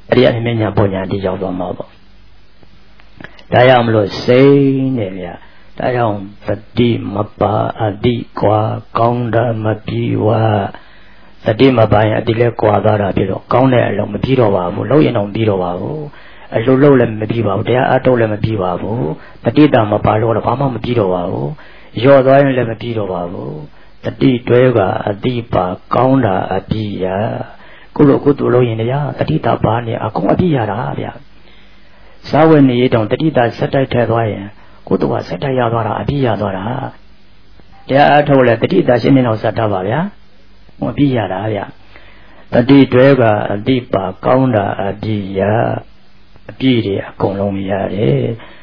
Riamenia Bonia di Java Mabo. Diamlo say, Nelia, ဒါကြောင့်တတိမပါအတိကွာကောင်းတာမပြီးဝတတိမပါရင်အတိလည်းကွာသွားတာပြီးတော့ကောင်းတဲ့အလုံးမပြီးတော့ပါဘူးလုံးရင်တော့ပြီးတော့ပါဘူးအလုံးလုံးလည်းမပြီးပါဘူးတရားအထုတ်လည်းမပြီးပါဘူးတတိတာမပါလို့တော့ဘာမှမပြီးတော့ပါဘူးရော့သွားရင်လည်းမပြီးတော့ပါဘူးတတိတွဲကအတိပါကောင်းတာအပြီးရကုလိုကုသိုလ်လုံးရင်တရားတတိတာပါနေအကုန်အပြီးရတာဗျာစာဝတ်နေရတောင်တတိတာစက်တိုက်ထဲသွားရင်ကုသိုလ်ကစက်တိုက်ရသွားတာအပြီးရသွားတာတရားအထုတ်လည်းတတိတာရှင်းနေတော့စက်ထားပါဗျာမပြီးရတာဗျာတတိတွဲကအတိပါကောင်းတာအပြီးရအပြည့်တွေအကုန်လုံးရတယ်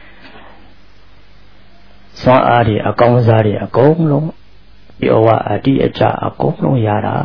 စွမ်းအားတွေအကောင်းစားတွေအကုန်လုံးပြောဝအတိအကျအကုန်လုံးရတာ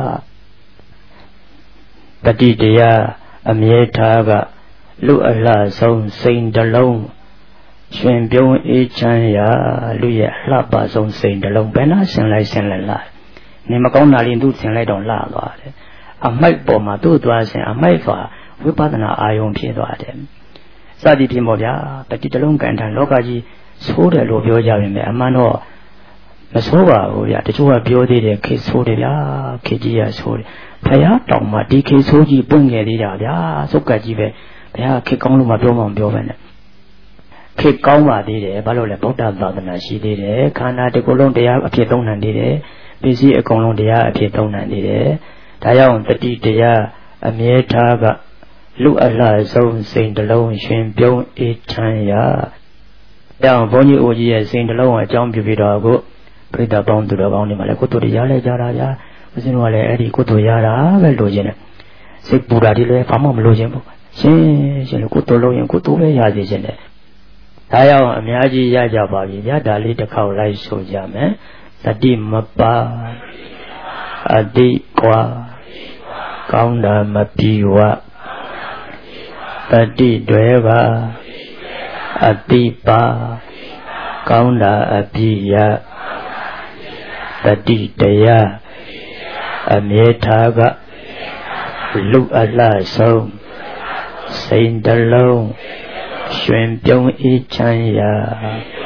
တတိတရားအမြဲထားကလူအလှဆုံးစိန်တလုံးရှင်ပြုံးအေးချမ်းရာလူရဲ့လှပဆုံးစိန်တလုံးဘယ်နှဆင်လိုက်ဆင်လိုက်လားနေမကောင်းတာလေးသူဆင်လိုက်တော့လှသွားတယ်အမိုက်ပေါ်မှာသူ့သွားဆင်အမိုက်စွာဝိပဿနာအာယုံဖြစ်သွားတယ်စသည်ဖြင့်ပေါ့ဗျာတတိတလုံးကံထံလောကကြီးဆိုးတယ်လို့ပြောကြပါမယ်အမှန်တော့မဆိုးပါဘူးဗျာတချို့ကပြောသေးတယ်ခေဆိုးတယ်ဗျာခေကြီးရဆိုးတယ်ဖယားတောင်မှဒီခေဆိုးကြီးပွင့်ငယ်သေးတာဗျာစုပ်ကတ်ကြီးပဲဗျာခေကောင်းလို့မပြောမှမပြောပဲနဲ့ခေကောင်းပါသေးတယ်ဘာလို့လဲဗုဒ္ဓသာသနာရှိသေးတယ်ခန္ဓာတစ်ခုလုံးတရားအဖြစ်သုံးနိုင်သေးတယ်ပစ္စည်းအကုန်လုံးတရားအဖြစ်သုံးနိုင်သေးတယ်ဒါကြောင့်တတိတရားအမြဲထားကလူအလှဆုံးစိန်တလုံးရှင်ပြုံးအေးချမ်းရာတောင်ဘုန်းကြီးအိုကြီးရဲ့စိန်တလုံးအကြောင်းပြုပြီးတော့အခုပြိတ္တပေါင်းသူတော်ကောင်းတွေမှာလည်းကုသိုလ်တရားလဲကြတာဗျာဦးဇင်းတို့ကလည်းအဲ့ဒီကုသိုလ်ရတာပဲလိုချင်တယ်စိတ်ပူတာဒီလည်းဘာမှမလိုချင်ဘူးရှင်လို့ကုသိုလ်လုံးရင်ကုသိုလ်ပဲရစေချင်တယ်ဒါကြောင့်အများကြီးရကြပါပြီဗျာဒါလေးတစ်ခေါက်လိုက်ဆိုကြမယ်တတိမပါအတိကွာကောင်းတာမပြီးဝတတိတွေကအတိပါကောင်းတာအပြီးရတတိတရားအမြဲထားကလူအလှဆုံးစိန်တလုံးရှင်ပြုံးအေးချမ်းရာ